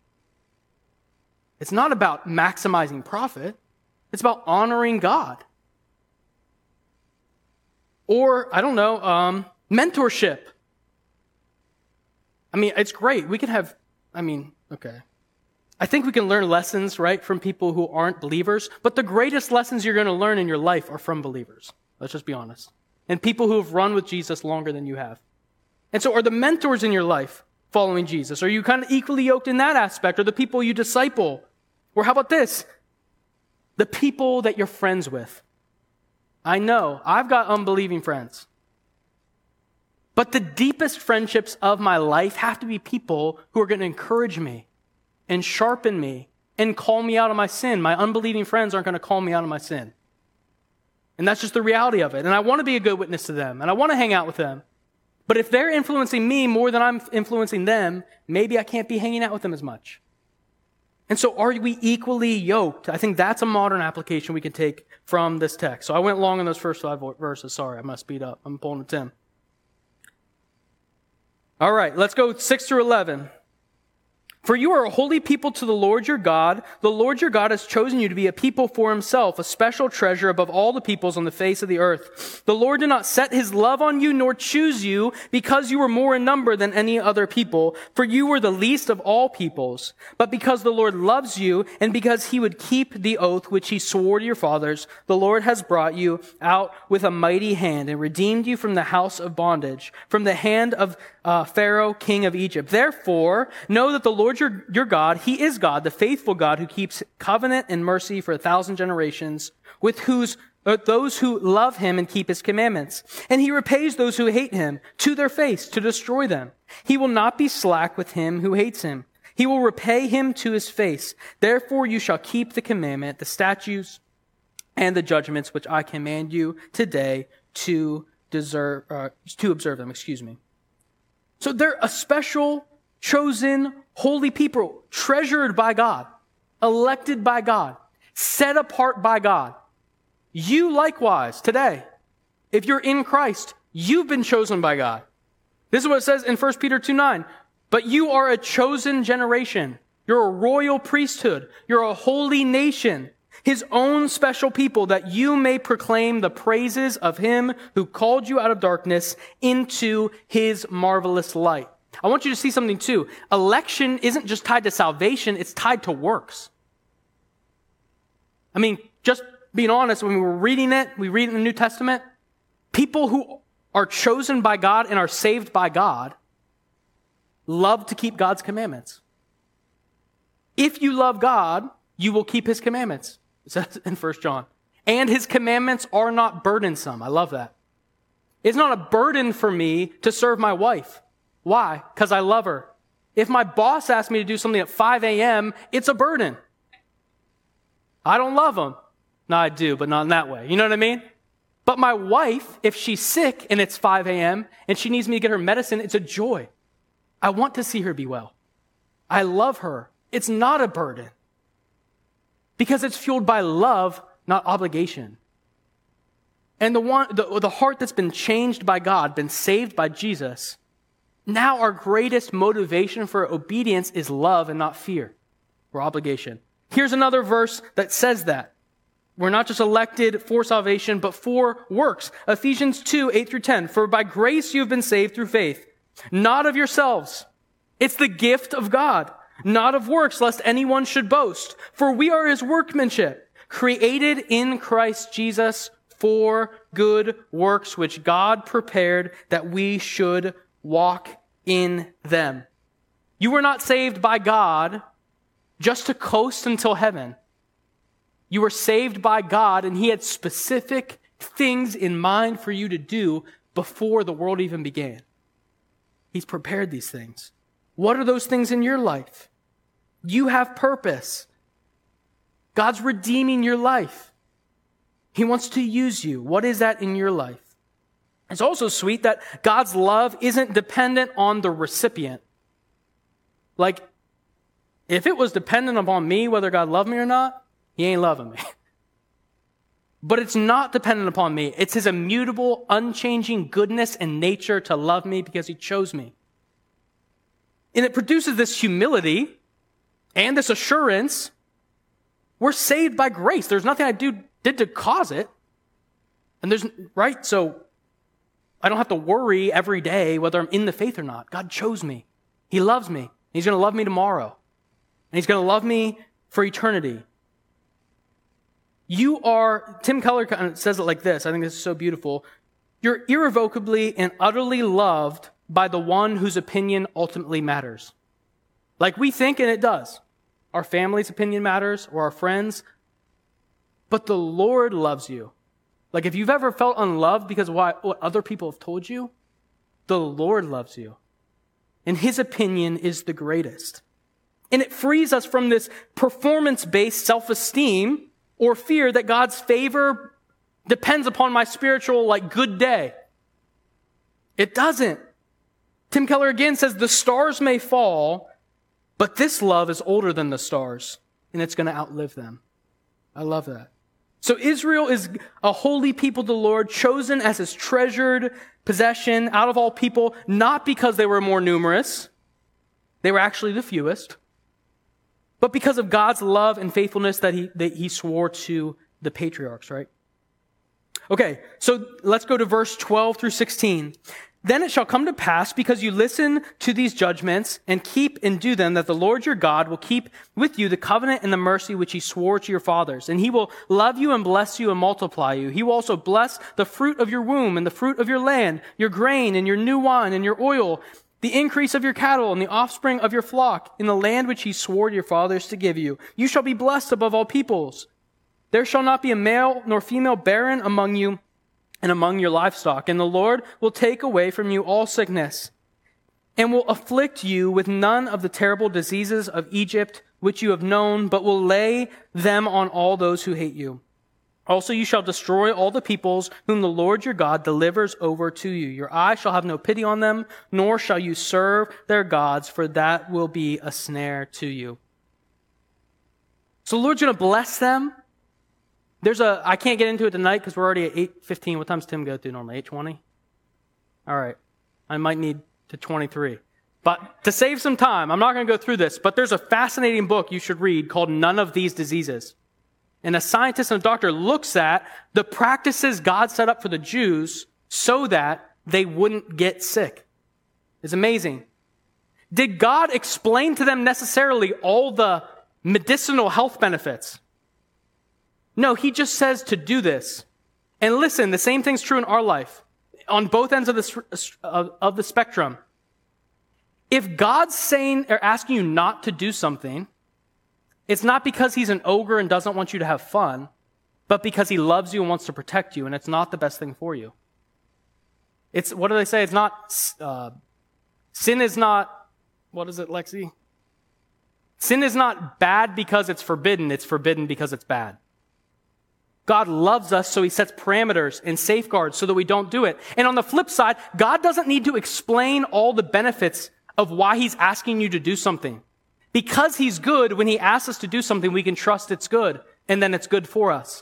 It's not about maximizing profit. It's about honoring God. Or, I don't know, um, mentorship. I mean, it's great. We can have, I mean, okay. I think we can learn lessons, right, from people who aren't believers. But the greatest lessons you're going to learn in your life are from believers. Let's just be honest. And people who have run with Jesus longer than you have. And so are the mentors in your life following Jesus? Are you kind of equally yoked in that aspect? Or the people you disciple? Or how about this? The people that you're friends with. I know, I've got unbelieving friends. But the deepest friendships of my life have to be people who are going to encourage me and sharpen me and call me out of my sin. My unbelieving friends aren't going to call me out of my sin. And that's just the reality of it. And I want to be a good witness to them. And I want to hang out with them. But if they're influencing me more than I'm influencing them, maybe I can't be hanging out with them as much. And so are we equally yoked? I think that's a modern application we can take from this text. So I went long on those first five verses. Sorry, I'm going to speed up. I'm pulling a Tim. All right, let's go six through eleven. For you are a holy people to the Lord your God. The Lord your God has chosen you to be a people for himself, a special treasure above all the peoples on the face of the earth. The Lord did not set his love on you nor choose you because you were more in number than any other people, for you were the least of all peoples. But because the Lord loves you and because he would keep the oath which he swore to your fathers, the Lord has brought you out with a mighty hand and redeemed you from the house of bondage, from the hand of uh, Pharaoh, king of Egypt. Therefore, know that the Lord Your, your God, he is God, the faithful God who keeps covenant and mercy for a thousand generations with whose, uh, those who love him and keep his commandments. And he repays those who hate him to their face to destroy them. He will not be slack with him who hates him. He will repay him to his face. Therefore you shall keep the commandment, the statutes, and the judgments which I command you today to deserve, uh, to observe them, excuse me. So they're a special, chosen, holy people, treasured by God, elected by God, set apart by God. You likewise, today, if you're in Christ, you've been chosen by God. This is what it says in First Peter two nine. But you are a chosen generation. You're a royal priesthood. You're a holy nation, his own special people, that you may proclaim the praises of him who called you out of darkness into his marvelous light. I want you to see something too. Election isn't just tied to salvation, it's tied to works. I mean, just being honest, when we were reading it, we read it in the New Testament, people who are chosen by God and are saved by God love to keep God's commandments. If you love God, you will keep his commandments. It says in First John. And his commandments are not burdensome. I love that. It's not a burden for me to serve my wife. Why? Because I love her. If my boss asks me to do something at five a.m., it's a burden. I don't love him. No, I do, but not in that way. You know what I mean? But my wife, if she's sick and it's five a.m. and she needs me to get her medicine, it's a joy. I want to see her be well. I love her. It's not a burden. Because it's fueled by love, not obligation. And the one, the, the heart that's been changed by God, been saved by Jesus, now our greatest motivation for obedience is love and not fear or obligation. Here's another verse that says that. We're not just elected for salvation, but for works. Ephesians two, eight through ten. For by grace you have been saved through faith, not of yourselves. It's the gift of God, not of works, lest anyone should boast. For we are his workmanship, created in Christ Jesus for good works, which God prepared that we should walk in them. You were not saved by God just to coast until heaven. You were saved by God, and he had specific things in mind for you to do before the world even began. He's prepared these things. What are those things in your life? You have purpose. God's redeeming your life. He wants to use you. What is that in your life? It's also sweet that God's love isn't dependent on the recipient. Like, if it was dependent upon me, whether God loved me or not, he ain't loving me. But it's not dependent upon me. It's his immutable, unchanging goodness and nature to love me because he chose me. And it produces this humility and this assurance. We're saved by grace. There's nothing I do did to cause it. And there's, right? So I don't have to worry every day whether I'm in the faith or not. God chose me. He loves me. He's going to love me tomorrow. And he's going to love me for eternity. You are, Tim Keller kind of says it like this. I think this is so beautiful. You're irrevocably and utterly loved by the one whose opinion ultimately matters. Like we think, and it does. Our family's opinion matters, or our friends. But the Lord loves you. Like if you've ever felt unloved because of what, what other people have told you, the Lord loves you. And his opinion is the greatest. And it frees us from this performance-based self-esteem or fear that God's favor depends upon my spiritual, like, good day. It doesn't. Tim Keller again says, the stars may fall, but this love is older than the stars, and it's going to outlive them. I love that. So Israel is a holy people to the Lord, chosen as his treasured possession out of all people, not because they were more numerous. They were actually the fewest. But because of God's love and faithfulness that he, that he swore to the patriarchs, right? Okay, so let's go to verse twelve through sixteen. Then it shall come to pass, because you listen to these judgments and keep and do them, that the Lord your God will keep with you the covenant and the mercy which he swore to your fathers. And he will love you and bless you and multiply you. He will also bless the fruit of your womb and the fruit of your land, your grain and your new wine and your oil, the increase of your cattle and the offspring of your flock in the land which he swore to your fathers to give you. You shall be blessed above all peoples. There shall not be a male nor female barren among you and among your livestock. And the Lord will take away from you all sickness and will afflict you with none of the terrible diseases of Egypt which you have known, but will lay them on all those who hate you. Also you shall destroy all the peoples whom the Lord your God delivers over to you. Your eye shall have no pity on them, nor shall you serve their gods, for that will be a snare to you. So the Lord's going to bless them. There's a, I can't get into it tonight because we're already at eight fifteen. What time's Tim go through normally? eight twenty? All right. I might need to twenty-three. But to save some time, I'm not going to go through this, but there's a fascinating book you should read called None of These Diseases. And a scientist and a doctor looks at the practices God set up for the Jews so that they wouldn't get sick. It's amazing. Did God explain to them necessarily all the medicinal health benefits? No, he just says to do this. And listen, the same thing's true in our life, on both ends of the, of the spectrum. If God's saying or asking you not to do something, it's not because he's an ogre and doesn't want you to have fun, but because he loves you and wants to protect you, and it's not the best thing for you. It's, what do they say? It's not, uh, sin is not, what is it, Lexi? Sin is not bad because it's forbidden, it's forbidden because it's bad. God loves us, so he sets parameters and safeguards so that we don't do it. And on the flip side, God doesn't need to explain all the benefits of why he's asking you to do something. Because he's good, when he asks us to do something, we can trust it's good, and then it's good for us.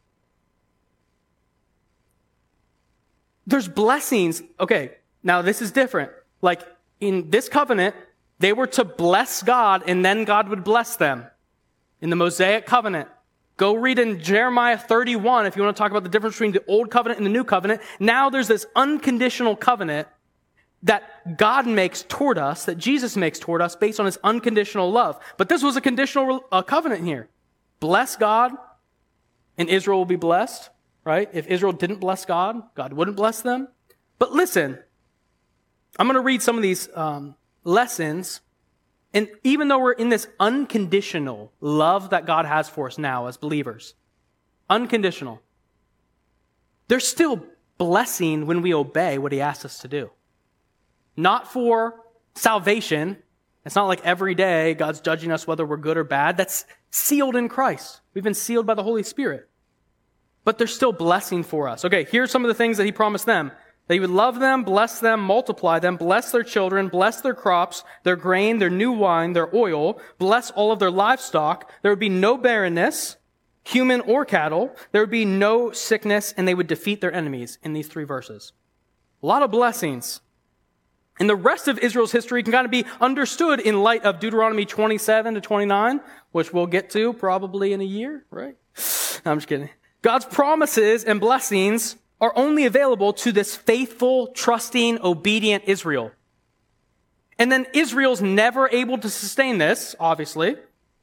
There's blessings. Okay, now this is different. Like in this covenant, they were to bless God, and then God would bless them. In the Mosaic covenant. Go read in Jeremiah thirty-one if you want to talk about the difference between the old covenant and the new covenant. Now there's this unconditional covenant that God makes toward us, that Jesus makes toward us based on his unconditional love. But this was a conditional uh, covenant here. Bless God, and Israel will be blessed, right? If Israel didn't bless God, God wouldn't bless them. But listen, I'm going to read some of these um, lessons. And even though we're in this unconditional love that God has for us now as believers, unconditional, there's still blessing when we obey what he asks us to do. Not for salvation. It's not like every day God's judging us whether we're good or bad. That's sealed in Christ. We've been sealed by the Holy Spirit. But there's still blessing for us. Okay, here's some of the things that he promised them. That he would love them, bless them, multiply them, bless their children, bless their crops, their grain, their new wine, their oil, bless all of their livestock. There would be no barrenness, human or cattle. There would be no sickness, and they would defeat their enemies in these three verses. A lot of blessings. And the rest of Israel's history can kind of be understood in light of Deuteronomy twenty-seven to twenty-nine, which we'll get to probably in a year, right? No, I'm just kidding. God's promises and blessings are only available to this faithful, trusting, obedient Israel. And then Israel's never able to sustain this, obviously.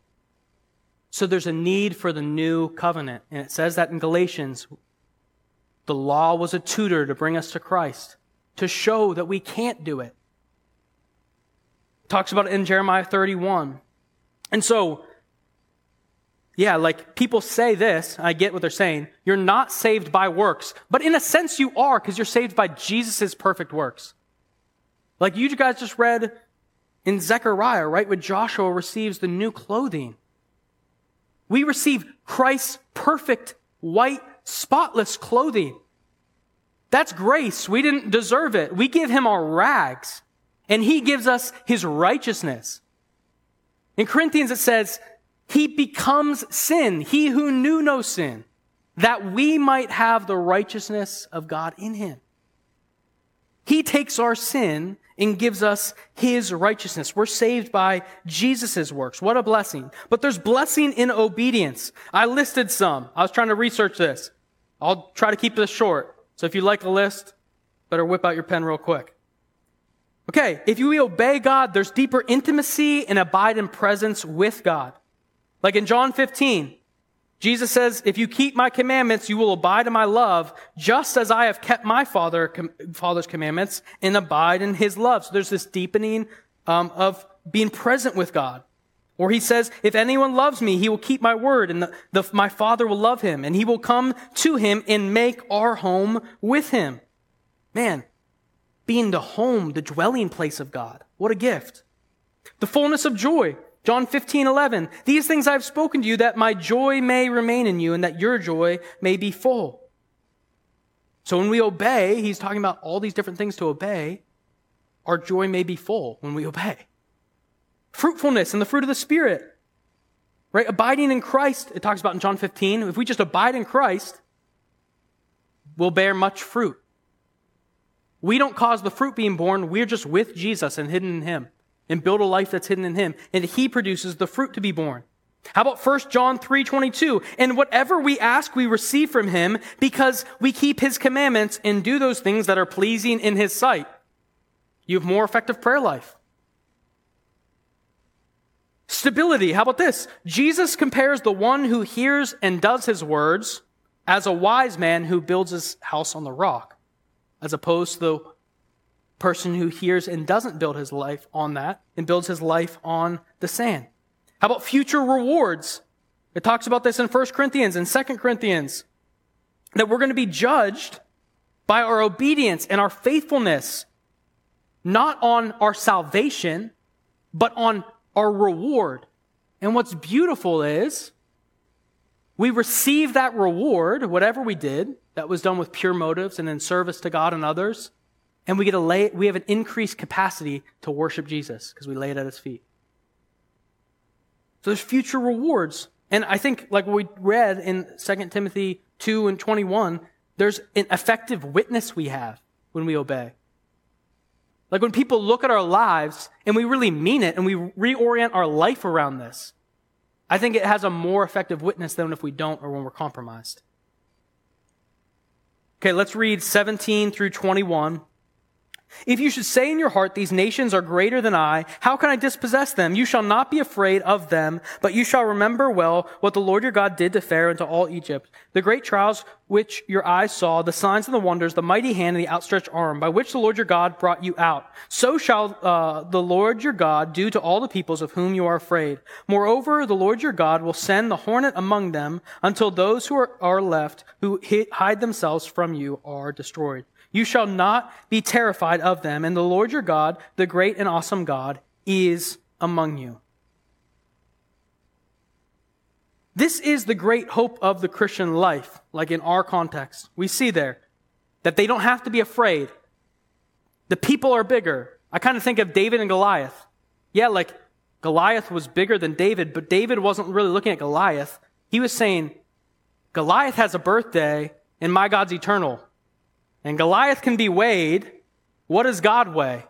So there's a need for the new covenant. And it says that in Galatians, the law was a tutor to bring us to Christ, to show that we can't do it. It talks about it in Jeremiah thirty-one. And so, yeah, like people say this, I get what they're saying. You're not saved by works. But in a sense you are, because you're saved by Jesus' perfect works. Like you guys just read in Zechariah, right? When Joshua receives the new clothing. We receive Christ's perfect, white, spotless clothing. That's grace. We didn't deserve it. We give him our rags. And he gives us his righteousness. In Corinthians it says, he becomes sin, he who knew no sin, that we might have the righteousness of God in him. He takes our sin and gives us his righteousness. We're saved by Jesus' works. What a blessing. But there's blessing in obedience. I listed some. I was trying to research this. I'll try to keep this short. So if you like a list, better whip out your pen real quick. Okay, if you obey God, there's deeper intimacy and abide in presence with God. Like in John fifteen, Jesus says, if you keep my commandments, you will abide in my love, just as I have kept my father, com- Father's commandments and abide in his love. So there's this deepening um, of being present with God. Or he says, if anyone loves me, he will keep my word, and the, the, my Father will love him, and he will come to him and make our home with him. Man, being the home, the dwelling place of God. What a gift. The fullness of joy. John fifteen eleven. These things I have spoken to you, that my joy may remain in you, and that your joy may be full. So when we obey, he's talking about all these different things to obey. Our joy may be full when we obey. Fruitfulness and the fruit of the Spirit. Right? Abiding in Christ, it talks about in John fifteen. If we just abide in Christ, we'll bear much fruit. We don't cause the fruit being born. We're just with Jesus and hidden in him. And build a life that's hidden in him. And he produces the fruit to be born. How about First John three twenty-two? And whatever we ask, we receive from him, because we keep his commandments and do those things that are pleasing in his sight. You have more effective prayer life. Stability. How about this? Jesus compares the one who hears and does his words as a wise man who builds his house on the rock, as opposed to the person who hears and doesn't build his life on that and builds his life on the sand. How about future rewards? It talks about this in First Corinthians and Second Corinthians, that we're going to be judged by our obedience and our faithfulness, not on our salvation, but on our reward. And what's beautiful is we receive that reward, whatever we did, that was done with pure motives and in service to God and others, and we get a lay, we have an increased capacity to worship Jesus because we lay it at his feet. So there's future rewards. And I think, like we read in Second Timothy two and twenty-one, there's an effective witness we have when we obey. Like when people look at our lives and we really mean it and we reorient our life around this, I think it has a more effective witness than if we don't or when we're compromised. Okay, let's read seventeen through twenty-one. If you should say in your heart, these nations are greater than I, how can I dispossess them? You shall not be afraid of them, but you shall remember well what the Lord your God did to Pharaoh and to all Egypt, the great trials which your eyes saw, the signs and the wonders, the mighty hand and the outstretched arm, by which the Lord your God brought you out. So shall uh, the Lord your God do to all the peoples of whom you are afraid. Moreover, the Lord your God will send the hornet among them until those who are, are left, who hide themselves from you, are destroyed. You shall not be terrified of them, and the Lord your God, the great and awesome God, is among you. This is the great hope of the Christian life, like in our context. We see there that they don't have to be afraid. The people are bigger. I kind of think of David and Goliath. Yeah, like Goliath was bigger than David, but David wasn't really looking at Goliath. He was saying, Goliath has a birthday, and my God's eternal. And Goliath can be weighed. What does God weigh?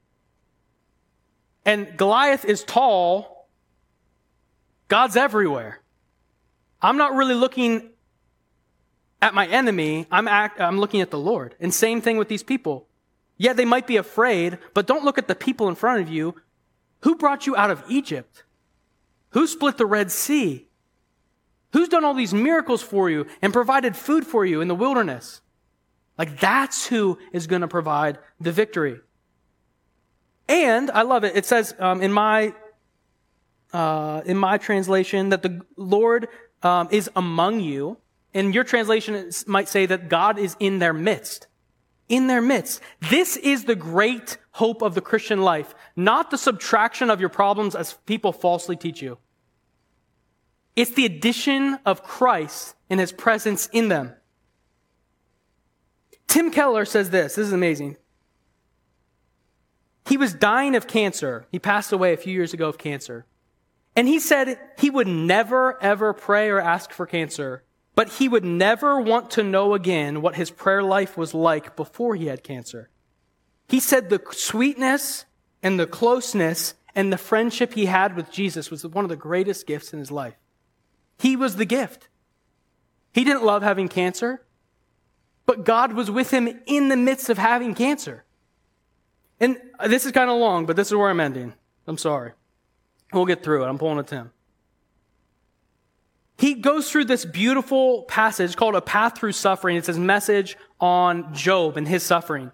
And Goliath is tall. God's everywhere. I'm not really looking at my enemy. I'm, act, I'm looking at the Lord. And same thing with these people. Yeah, they might be afraid, but don't look at the people in front of you. Who brought you out of Egypt? Who split the Red Sea? Who's done all these miracles for you and provided food for you in the wilderness? Like, that's who is going to provide the victory. And I love it. It says um, in my uh, in my translation that the Lord um, is among you. In your translation, it might say that God is in their midst. In their midst. This is the great hope of the Christian life, not the subtraction of your problems as people falsely teach you. It's the addition of Christ and his presence in them. Tim Keller says this. This is amazing. He was dying of cancer. He passed away a few years ago of cancer. And he said he would never, ever pray or ask for cancer, but he would never want to know again what his prayer life was like before he had cancer. He said the sweetness and the closeness and the friendship he had with Jesus was one of the greatest gifts in his life. He was the gift. He didn't love having cancer. But God was with him in the midst of having cancer. And this is kind of long, but this is where I'm ending. I'm sorry. We'll get through it. I'm pulling a Tim. He goes through this beautiful passage called A Path Through Suffering. It's his message on Job and his suffering.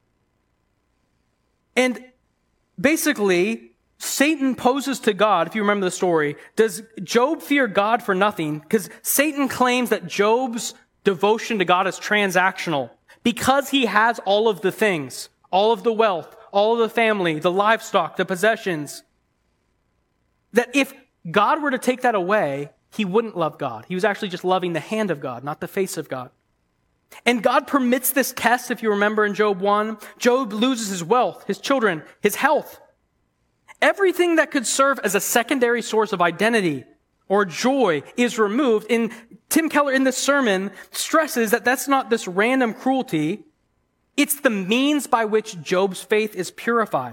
And basically, Satan poses to God, if you remember the story, does Job fear God for nothing? Because Satan claims that Job's devotion to God is transactional because he has all of the things, all of the wealth, all of the family, the livestock, the possessions, that if God were to take that away, he wouldn't love God. He was actually just loving the hand of God, not the face of God. And God permits this test, if you remember in Job one. Job loses his wealth, his children, his health. Everything that could serve as a secondary source of identity or joy is removed. And Tim Keller in this sermon stresses that that's not this random cruelty. It's the means by which Job's faith is purified.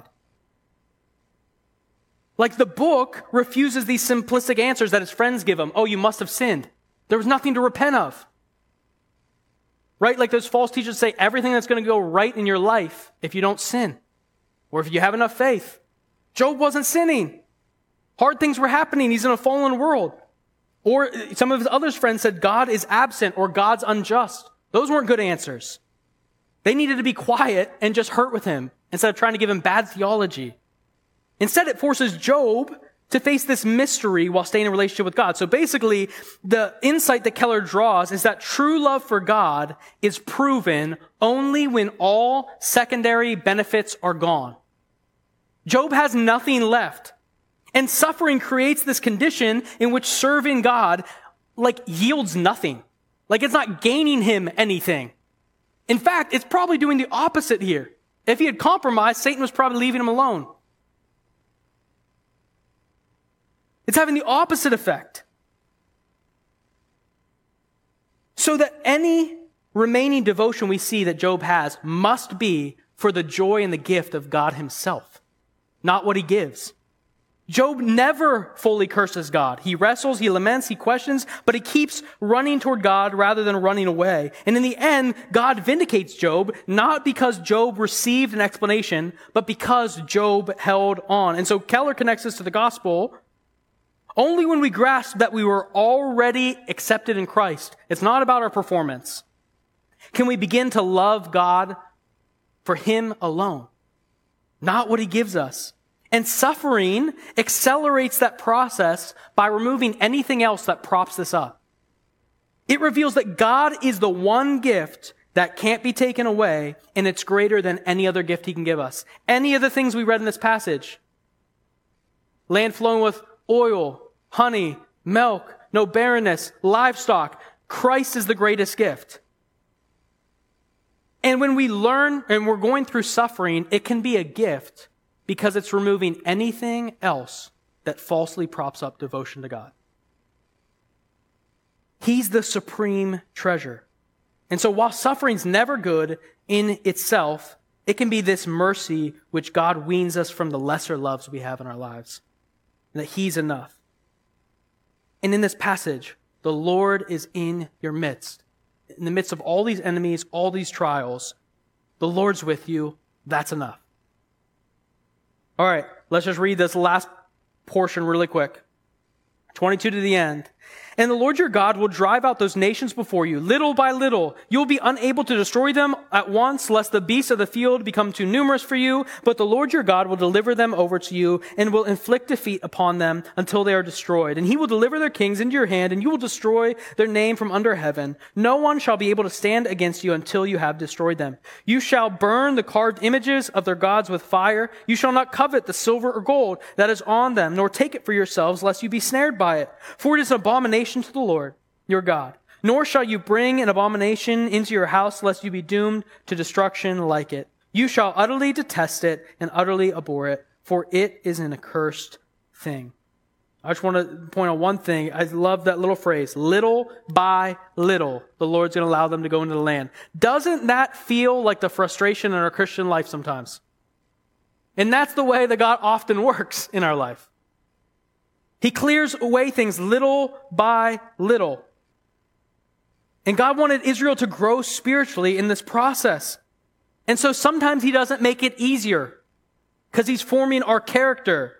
Like the book refuses these simplistic answers that his friends give him. Oh, you must have sinned. There was nothing to repent of. Right? Like those false teachers say everything that's going to go right in your life if you don't sin or if you have enough faith. Job wasn't sinning. Hard things were happening. He's in a fallen world. Or some of his other friends said God is absent or God's unjust. Those weren't good answers. They needed to be quiet and just hurt with him instead of trying to give him bad theology. Instead, it forces Job to face this mystery while staying in a relationship with God. So basically, the insight that Keller draws is that true love for God is proven only when all secondary benefits are gone. Job has nothing left. And suffering creates this condition in which serving God like yields nothing. Like it's not gaining him anything. In fact, it's probably doing the opposite here. If he had compromised, Satan was probably leaving him alone. It's having the opposite effect. So that any remaining devotion we see that Job has must be for the joy and the gift of God himself, not what he gives. Job never fully curses God. He wrestles, he laments, he questions, but he keeps running toward God rather than running away. And in the end, God vindicates Job, not because Job received an explanation, but because Job held on. And so Keller connects this to the gospel. Only when we grasp that we were already accepted in Christ, it's not about our performance, can we begin to love God for him alone, not what he gives us. And suffering accelerates that process by removing anything else that props this up. It reveals that God is the one gift that can't be taken away, and it's greater than any other gift he can give us. Any of the things we read in this passage, land flowing with oil, honey, milk, no barrenness, livestock, Christ is the greatest gift. And when we learn and we're going through suffering, it can be a gift because it's removing anything else that falsely props up devotion to God. He's the supreme treasure. And so while suffering's never good in itself, it can be this mercy which God weans us from the lesser loves we have in our lives, and that he's enough. And in this passage, the Lord is in your midst. In the midst of all these enemies, all these trials, the Lord's with you. That's enough. All right, let's just read this last portion really quick. twenty-two to the end. And the Lord your God will drive out those nations before you, little by little. You will be unable to destroy them at once, lest the beasts of the field become too numerous for you. But the Lord your God will deliver them over to you and will inflict defeat upon them until they are destroyed. And he will deliver their kings into your hand, and you will destroy their name from under heaven. No one shall be able to stand against you until you have destroyed them. You shall burn the carved images of their gods with fire. You shall not covet the silver or gold that is on them, nor take it for yourselves, lest you be snared by it. For it is an abomination to the Lord your God. Nor shall you bring an abomination into your house, lest you be doomed to destruction like it. You shall utterly detest it and utterly abhor it, for it is an accursed thing. I just want to point out one thing. I love that little phrase, little by little, the Lord's going to allow them to go into the land. Doesn't that feel like the frustration in our Christian life sometimes? And that's the way that God often works in our life. He clears away things little by little. And God wanted Israel to grow spiritually in this process. And so sometimes he doesn't make it easier because he's forming our character.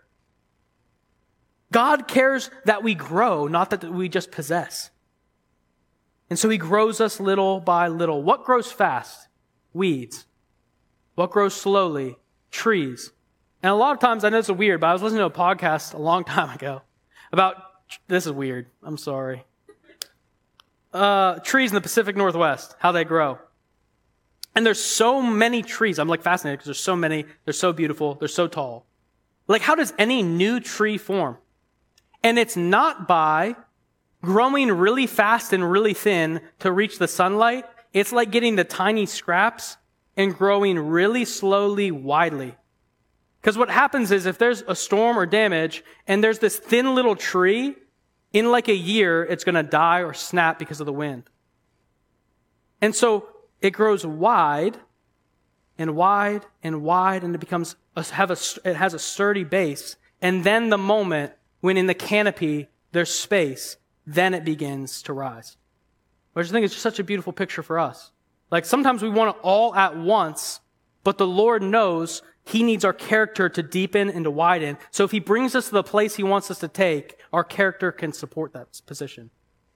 God cares that we grow, not that we just possess. And so he grows us little by little. What grows fast? Weeds. What grows slowly? Trees. And a lot of times, I know it's weird, but I was listening to a podcast a long time ago about, this is weird, I'm sorry, uh, trees in the Pacific Northwest, how they grow. And there's so many trees. I'm like fascinated because there's so many, they're so beautiful, they're so tall. Like, how does any new tree form? And it's not by growing really fast and really thin to reach the sunlight. It's like getting the tiny scraps and growing really slowly, widely. Because what happens is if there's a storm or damage and there's this thin little tree, in like a year, it's going to die or snap because of the wind. And so it grows wide and wide and wide, and it becomes a, have a, it has a sturdy base. And then the moment when in the canopy there's space, then it begins to rise. Which I think is just such a beautiful picture for us. Like sometimes we want it all at once, but the Lord knows he needs our character to deepen and to widen. So if he brings us to the place he wants us to take, our character can support that position.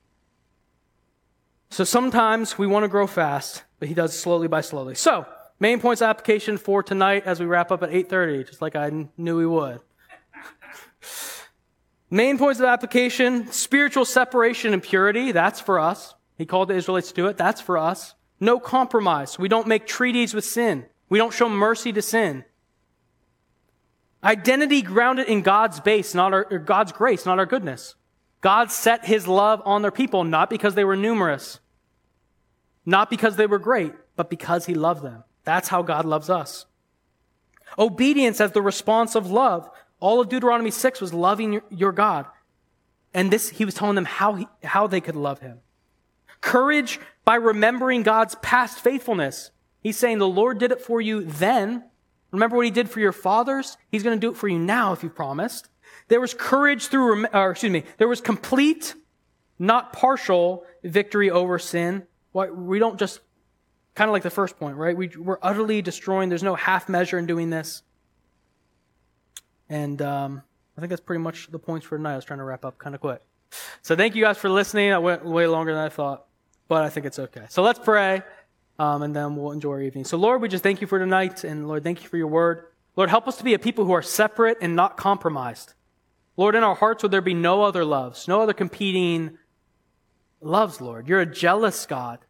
So sometimes we want to grow fast, but he does slowly by slowly. So, main points of application for tonight as we wrap up at eight thirty, just like I knew we would. Main points of application, spiritual separation and purity, that's for us. He called the Israelites to do it, that's for us. No compromise. We don't make treaties with sin. We don't show mercy to sin. Identity grounded in God's base, not our, or God's grace, not our goodness. God set his love on their people, not because they were numerous, not because they were great, but because he loved them. That's how God loves us. Obedience as the response of love. All of Deuteronomy six was loving your, your God. And this, he was telling them how, he, how they could love him. Courage by remembering God's past faithfulness. He's saying the Lord did it for you then. Remember what he did for your fathers? He's going to do it for you now if you promised. There was courage through, or excuse me, there was complete, not partial victory over sin. We don't just, kind of like the first point, right? We, we're utterly destroying. There's no half measure in doing this. And um, I think that's pretty much the points for tonight. I was trying to wrap up kind of quick. So thank you guys for listening. I went way longer than I thought, but I think it's okay. So let's pray, um, and then we'll enjoy our evening. So Lord, we just thank you for tonight, and Lord, thank you for your word. Lord, help us to be a people who are separate and not compromised. Lord, in our hearts, would there be no other loves, no other competing loves, Lord. You're a jealous God.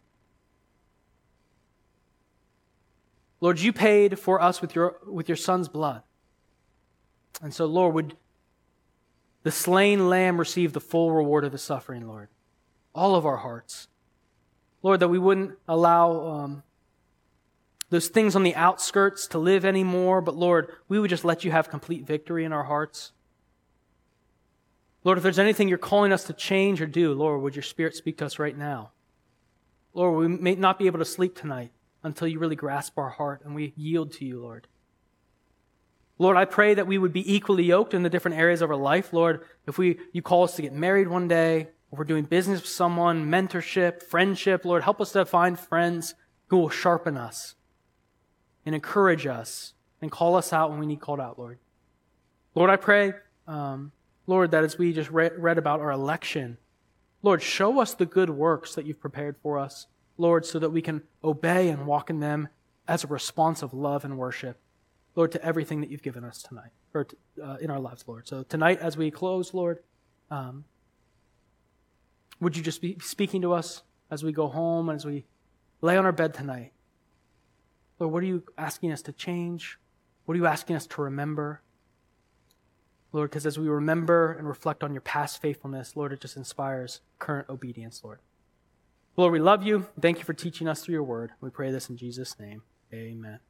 Lord, you paid for us with your, with your son's blood. And so, Lord, would the slain lamb receive the full reward of his suffering, Lord? All of our hearts. Lord, that we wouldn't allow um, those things on the outskirts to live anymore, but Lord, we would just let you have complete victory in our hearts. Lord, if there's anything you're calling us to change or do, Lord, would your Spirit speak to us right now? Lord, we may not be able to sleep tonight until you really grasp our heart and we yield to you, Lord. Lord, I pray that we would be equally yoked in the different areas of our life. Lord, if we you call us to get married one day, or we're doing business with someone, mentorship, friendship, Lord, help us to find friends who will sharpen us and encourage us and call us out when we need called out, Lord. Lord, I pray, um, Lord, that as we just read, read about our election, Lord, show us the good works that you've prepared for us, Lord, so that we can obey and walk in them as a response of love and worship, Lord, to everything that you've given us tonight, or to, uh, in our lives, Lord. So tonight, as we close, Lord, um, would you just be speaking to us as we go home and as we lay on our bed tonight? Lord, what are you asking us to change? What are you asking us to remember? Lord, because as we remember and reflect on your past faithfulness, Lord, it just inspires current obedience, Lord. Lord, we love you. Thank you for teaching us through your word. We pray this in Jesus' name. Amen.